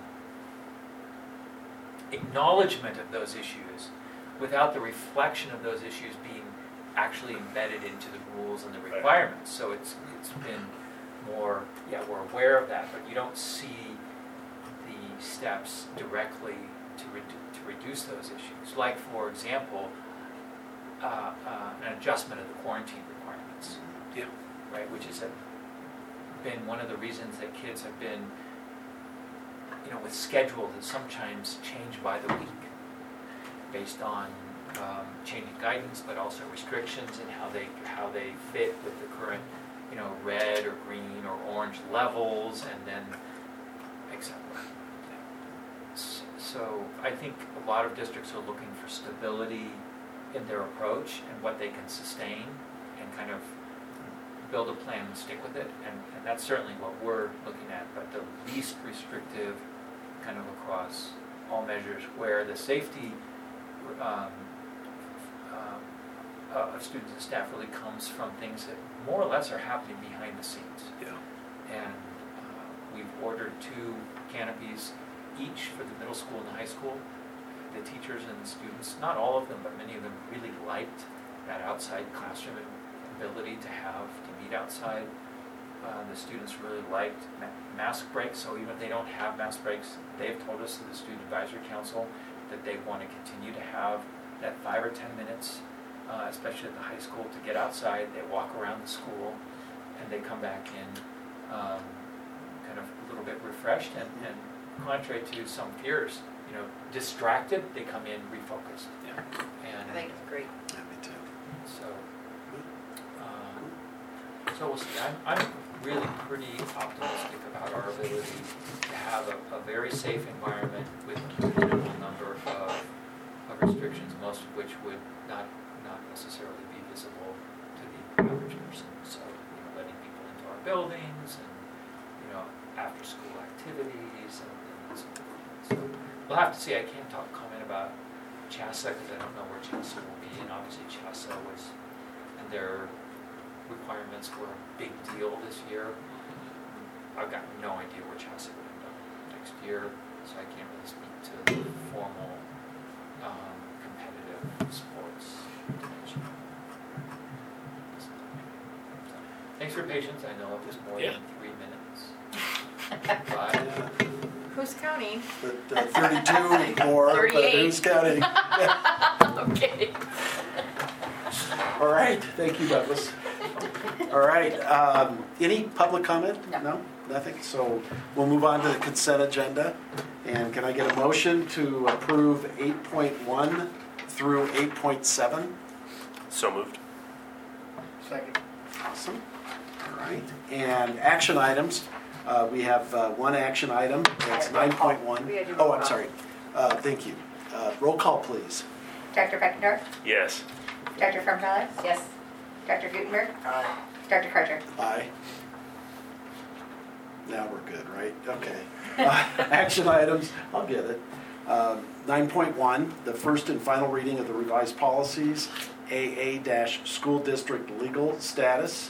acknowledgement of those issues without the reflection of those issues being actually embedded into the rules and the requirements. So it's it's been more, yeah, we're aware of that, but you don't see the steps directly to, redu- to reduce those issues. Like, for example, uh, uh, an adjustment of the quarantine requirements. Yeah. Right, which has been one of the reasons that kids have been, you know, with schedule that sometimes change by the week based on um, changing guidance, but also restrictions and how they how they fit with the current, you know, red or green or orange levels, and then et cetera. So I think a lot of districts are looking for stability in their approach and what they can sustain, and kind of build a plan and stick with it, and, and that's certainly what we're looking at, but the least restrictive kind of across all measures, where the safety um, um, uh, of students and staff really comes from things that more or less are happening behind the scenes. Yeah. And uh, we've ordered two canopies each for the middle school and the high school. The teachers and the students, not all of them, but many of them really liked that outside classroom ability to have, to meet outside. Uh, the students really liked ma- mask breaks, so even if they don't have mask breaks, they've told us to the Student Advisory Council that they want to continue to have that five or ten minutes, uh, especially at the high school, to get outside. They walk around the school and they come back in um, kind of a little bit refreshed, and, and contrary to some fears, you know, distracted, they come in refocused. Yeah. And I think it's great. Yeah, me too. so, um, So So we'll see. I'm, I'm really pretty optimistic about our ability to have a, a very safe environment with a minimal number of, of restrictions, most of which would not not necessarily be visible to the average person. So, you know, letting people into our buildings and, you know, after-school activities and, and so forth. So we'll have to see. I can't talk comment about CHASA because I don't know where CHASA will be, and obviously CHASA was, and their requirements were a big deal this year. I've got no idea where CHASA will end up next year, so I can't really speak to the formal um, competitive sports dimension. So, thanks for your patience. I know it was more Yeah. than three minutes. But Yeah, Who's counting? but uh, thirty-two more, but thirty-eight. who's counting? Okay. All right, thank you, Douglas. All right, um, any public comment? No. Nothing? So we'll move on to the consent agenda. And can I get a motion to approve eight point one through eight point seven? So moved. Second. Awesome. All right, and action items. Uh, we have uh, one action item, that's All right, nine point one. We gotta do Oh, roll I'm call. sorry. Uh, Thank you. Uh, Roll call, please. Doctor Beckendorf, Yes. Doctor Frumfeller, Yes. Doctor Gutenberg, Aye. Doctor Carter. Aye. Now we're good, right? Okay. Uh, Action items, I'll get it. Um, nine point one, the first and final reading of the revised policies, A A-School District Legal Status.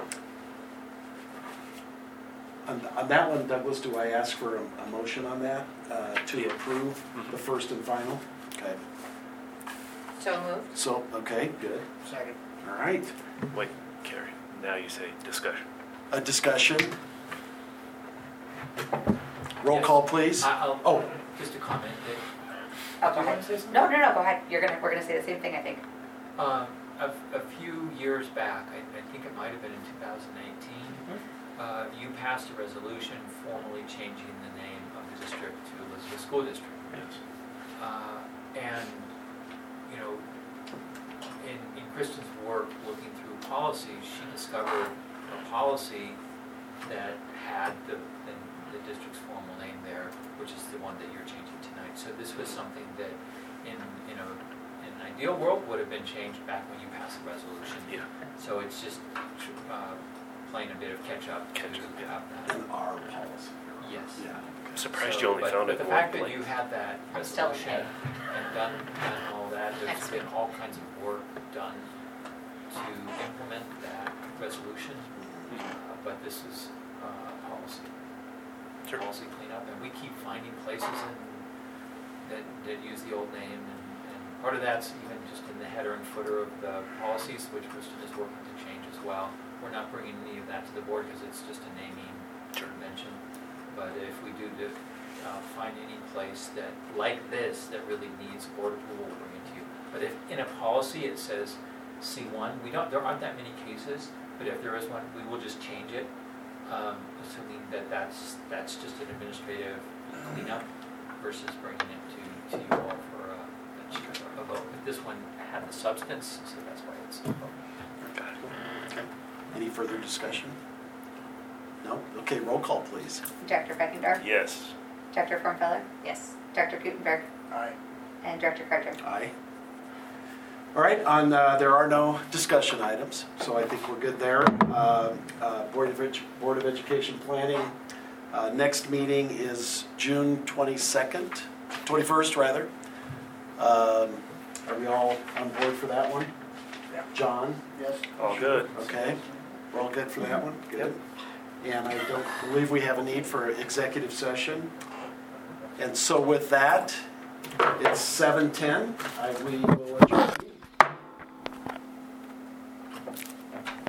On on that one, Douglas, do I ask for a a motion on that, uh, to approve the first and final? Okay, So moved. so, okay, good. Second. All right. Wait, Carrie. Now you say discussion. A discussion? Roll Yes. call, please. I- I'll, Oh. just a comment that Oh, Do go you ahead. want to say something? No, no, no, go ahead. You're gonna, we're gonna say the same thing, I think. Um, a, a few years back, I, I think it might have been in two thousand eighteen, uh, you passed a resolution formally changing the name of the district to Elizabeth School District. Yes. Uh, and, you know, in, in Kristen's work looking through policies, she discovered a policy that had the, the, the district's formal name there, which is the one that you're changing tonight. So this was something that in, you know, in an ideal world would have been changed back when you passed the resolution. Yeah. So it's just uh, playing a bit of catch up to Catch up, yeah. have that. In our policy. Yes. Yeah. I'm surprised So, you only but, found but it the in one fact that place. you had that I'm still resolution okay. and done, done all that, there's Excellent. been all kinds of work done to implement that resolution. Uh, but this is uh, policy, Sure. policy cleanup, and we keep finding places in, that, that use the old name, and, and part of that's even just in the header and footer of the policies, which Kristen is working to change as well. We're not bringing any of that to the board because it's just a naming convention. But if we do to, uh, find any place that, like this, that really needs board approval, we'll bring it to you. But if in a policy it says C one, we don't, there aren't that many cases, but if there is one, we will just change it, um, assuming that that's, that's just an administrative cleanup versus bringing it to, to you all for a, a vote. But this one had the substance, so that's why it's a vote. Got it. Okay. Any further discussion? No? Okay, roll call, please. Doctor Beckendorf, Yes. Doctor Frumfeller, Yes. Doctor Gutenberg, Aye. and Doctor Carter. Aye. All right, on, uh, there are no discussion items, so I think we're good there. Uh, uh, Board of Edu- Board of Education Planning, uh, next meeting is June twenty-second, twenty-first rather. Um, Are we all on board for that one? Yeah. John? Yes. All good. Okay, we're all good for that one? Good. And I don't believe we have a need for executive session. And so with that, it's seven ten. I, we will adjourn.